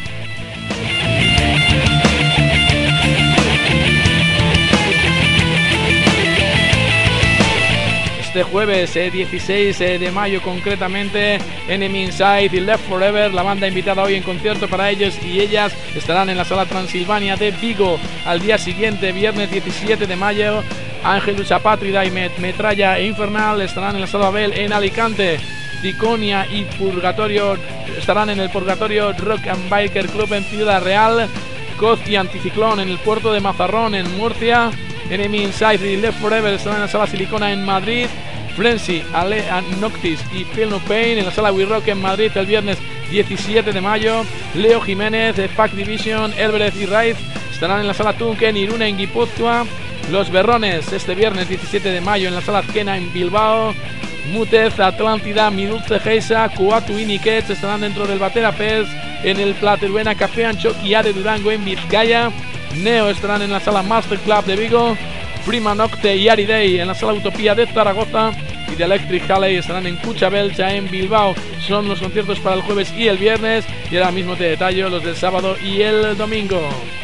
este jueves eh, dieciséis eh, de mayo concretamente, Enemy Inside y Left Forever, la banda invitada hoy en concierto para ellos y ellas, estarán en la Sala Transilvania de Vigo. Al día siguiente, viernes diecisiete de mayo, Angelus Apátrida y Met Metralla e Infernal estarán en la Sala Abel en Alicante. Diconia y Purgatorio estarán en el Purgatorio Rock and Biker Club en Ciudad Real. Coz y Anticiclón en el puerto de Mazarrón en Murcia. Enemy Inside y Left Forever estarán en la Sala Silicona en Madrid. Frenzy, Ale Noctis y Feel No Pain en la Sala We Rock en Madrid el viernes diecisiete de mayo. Leo Jiménez, de Pack Division, Elbereth y Raiz estarán en la Sala Tunken Irún en Guipúzcoa. Los Berrones este viernes diecisiete de mayo en la Sala Azquena en Bilbao. Mutez, Atlántida, Mi Dulce Geisa, Kuatu y Niket estarán dentro del Batera Fest en el Plateruena Café Anchoquia de Durango en Vizcaya. Neo estarán en la Sala Master Club de Vigo. Prima Nocte y Ari Day en la Sala Utopía de Zaragoza. Y The Electric Halley estarán en Cuchabelcha en Bilbao. Son los conciertos para el jueves y el viernes, y ahora mismo te detallo los del sábado y el domingo.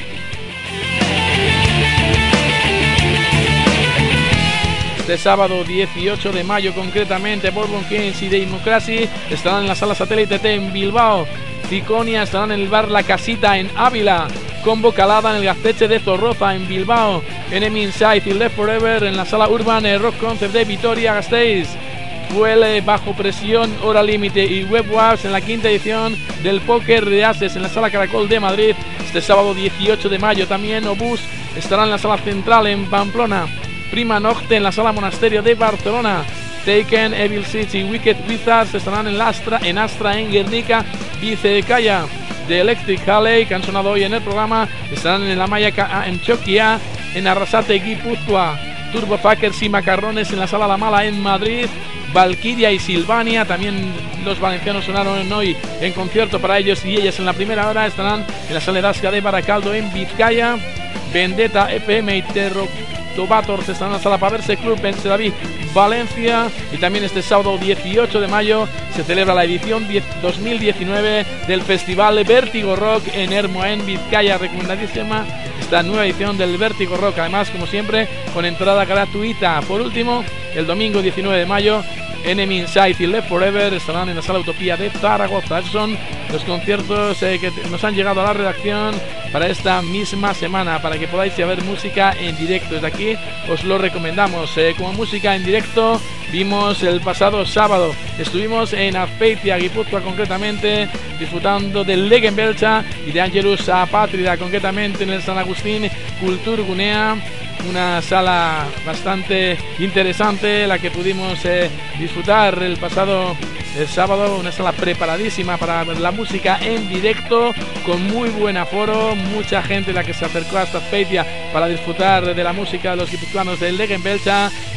Este sábado dieciocho de mayo concretamente, Bourbon Kings y Democracy estarán en la Sala Satélite T en Bilbao. Ciconia estarán en el bar La Casita en Ávila. Combo Calada en el Gasteche de Zorroza en Bilbao. Enemy Inside y Left Forever en la Sala Urban Rock Concert de Vitoria-Gasteiz. Fuel Bajo Presión, Hora Límite y Webwars en la quinta edición del Póker de Ases en la Sala Caracol de Madrid este sábado dieciocho de mayo. También Obús estará en la Sala Central en Pamplona. Prima Nocte en la Sala Monasterio de Barcelona. Taken, Evil Seeds y Wicked Wizards estarán en, Astra, en Astra en Guernica y Cedecaya. The Electric Halley, que han sonado hoy en el programa, estarán en la Maya en Choquia, en Arrasate, Guipúzcoa. Turbofuckers y Macarrones en la Sala La Mala en Madrid. Valkyria y Silvania, también los valencianos sonaron hoy en concierto para ellos y ellas en la primera hora. Estarán en la Sala Edasca de Baracaldo en Vizcaya. Vendetta, E P M y Terro Tobators estarán en la Sala Paverse Club en Sedaví, Valencia. Y también este sábado dieciocho de mayo se celebra la edición dos mil diecinueve del Festival Vértigo Rock en Hermoén, Vizcaya. Recomendadísima esta nueva edición del Vértigo Rock, además como siempre con entrada gratuita. Por último, el domingo diecinueve de mayo, Enemy Inside y Left Forever estarán en la Sala Utopía de Zaragoza. Esos son los conciertos eh, que nos han llegado a la redacción para esta misma semana, para que podáis ir a ver música en directo. Desde aquí os lo recomendamos. Eh, como música en directo vimos el pasado sábado, estuvimos en Azpeitia, Guipúzcoa concretamente, disfrutando del Legen Belcha y de Angelus Apátrida, concretamente en el San Agustín Kulturgunea. Una sala bastante interesante la que pudimos eh, disfrutar el pasado el sábado, una sala preparadísima para ver la música en directo, con muy buen aforo, mucha gente la que se acercó hasta Azpeitia para disfrutar de la música de los guipuzcoanos del Legen Belcha.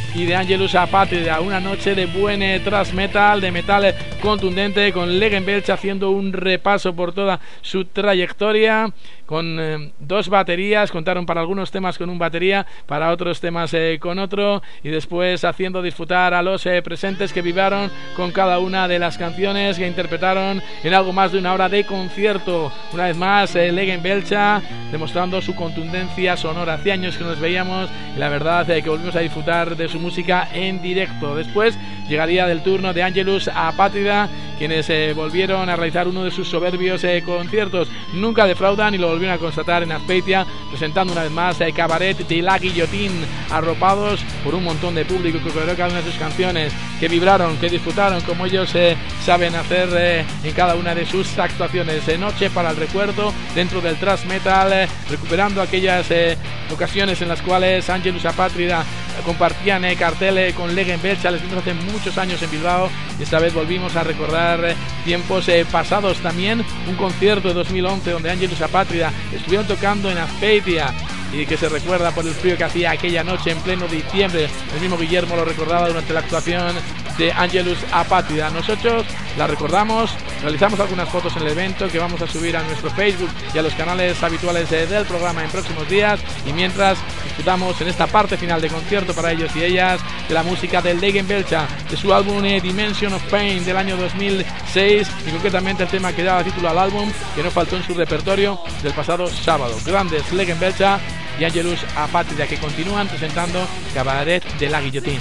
y de Angelus Apátrida. Una noche de buen eh, thrash metal, de metal contundente, con Legen Belch haciendo un repaso por toda su trayectoria, con eh, dos baterías, contaron para algunos temas con un batería, para otros temas eh, con otro, y después haciendo disfrutar a los eh, presentes que vibraron con cada una de las canciones que interpretaron en algo más de una hora de concierto. Una vez más, eh, Legen Belcha demostrando su contundencia sonora. Hace años que nos veíamos y la verdad eh, que volvimos a disfrutar de su música en directo. Después llegaría del turno de Angelus Apátrida, quienes eh, volvieron a realizar uno de sus soberbios eh, conciertos. Nunca defraudan y lo volvieron a constatar en Azpeitia, presentando una vez más eh, Cabaret de la Guillotín, arropados por un montón de público que coreó cada una de sus canciones, que vibraron, que disfrutaron como ellos eh, saben hacer eh, en cada una de sus actuaciones. Eh, noche para el recuerdo dentro del thrash metal, eh, recuperando aquellas eh, ocasiones en las cuales Angelus Apátrida compartían eh, carteles con Legen Belcha. Les vimos hace muchos años en Bilbao y esta vez volvimos a recordar eh, tiempos eh, pasados. También un concierto de dos mil once donde Angelus Apátrida estuvieron tocando en Azpeitia y que se recuerda por el frío que hacía aquella noche en pleno diciembre. El mismo Guillermo lo recordaba durante la actuación de Angelus Apátrida. Nosotros la recordamos, realizamos algunas fotos en el evento que vamos a subir a nuestro Facebook y a los canales habituales eh, del programa en próximos días, y mientras disfrutamos en esta parte final de concierto para ellos y ellas de la música de Legen Belcha, de su álbum eh, Dimension of Pain del año dos mil seis, y concretamente el tema que daba título al álbum, que no faltó en su repertorio del pasado sábado. Grandes Legen Belcha y Angelus Apátrida, que continúan presentando Cabaret de la Guillotín.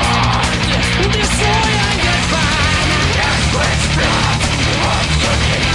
Destroy and get fine. Yes, let's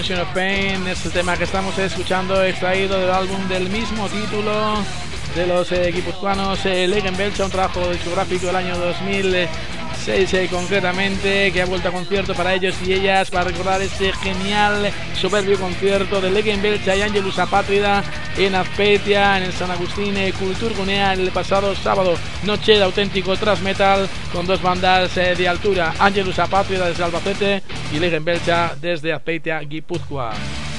Dimension of Pain es el tema que estamos escuchando, extraído del álbum del mismo título de los eh, guipuzcoanos eh, Legen Belcha, un trabajo discográfico del año dos mil seis eh, concretamente, que ha vuelto a concierto para ellos y ellas, para recordar este genial, soberbio concierto de Legen Belcha y Angelus Apátrida en Azpeitia, en el San Agustín eh, Kulturgunea, el pasado sábado. Noche de auténtico thrash metal con dos bandas eh, de altura, Angelus Apátrida desde Albacete y Legen Belcha desde Azpeitia, Guipúzcoa.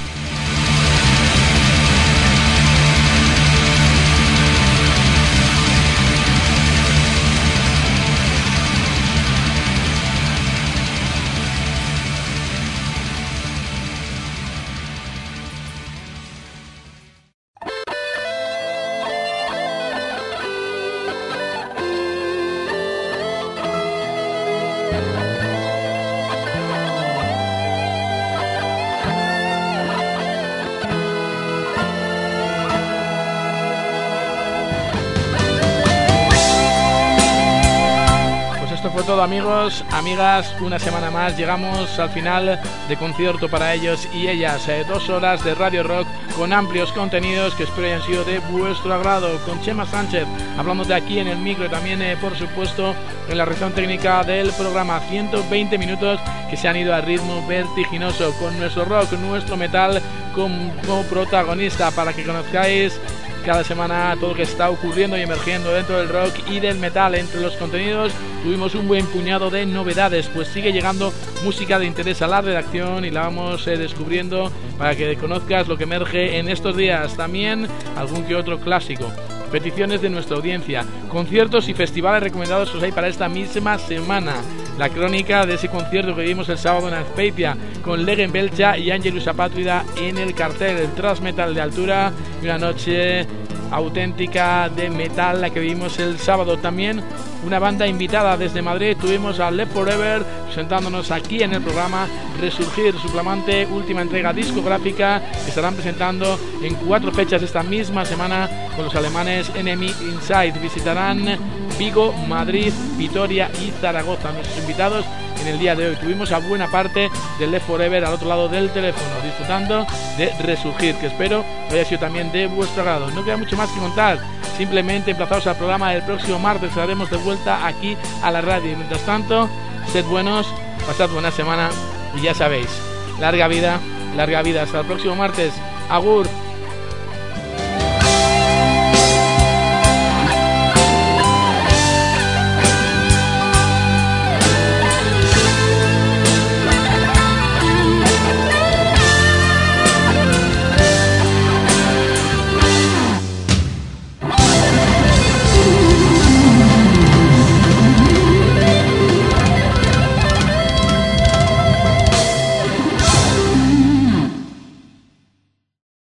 Todo, amigos, amigas, una semana más llegamos al final de concierto para ellos y ellas, eh, dos horas de Radio Rock con amplios contenidos que espero hayan sido de vuestro agrado, con Chema Sánchez hablándote aquí en el micro y también eh, por supuesto en la reacción técnica del programa. Ciento veinte minutos que se han ido a ritmo vertiginoso, con nuestro rock, nuestro metal como protagonista, para que conozcáis cada semana todo lo que está ocurriendo y emergiendo dentro del rock y del metal. Entre los contenidos tuvimos un buen puñado de novedades, pues sigue llegando música de interés a la redacción y la vamos eh, descubriendo para que conozcas lo que emerge en estos días. También algún que otro clásico, peticiones de nuestra audiencia, conciertos y festivales recomendados que os hay para esta misma semana. La crónica de ese concierto que vimos el sábado en Azpeitia, con Legen Belcha y Angelus Apátrida en el cartel, el thrash metal de altura y una noche auténtica de metal la que vimos el sábado. También una banda invitada desde Madrid, tuvimos a Left Forever presentándonos aquí en el programa Resurgir, su flamante última entrega discográfica que estarán presentando en cuatro fechas esta misma semana con los alemanes Enemy Inside. Visitarán Vigo, Madrid, Vitoria y Zaragoza. Nuestros invitados en el día de hoy, tuvimos a buena parte de Left Forever al otro lado del teléfono disfrutando de Resurgir, que espero que haya sido también de vuestro agrado. No queda mucho más que contar, simplemente emplazados al programa del próximo martes. Estaremos de vuelta aquí a la radio y mientras tanto, sed buenos, pasad buena semana y ya sabéis, larga vida, larga vida, hasta el próximo martes. Agur.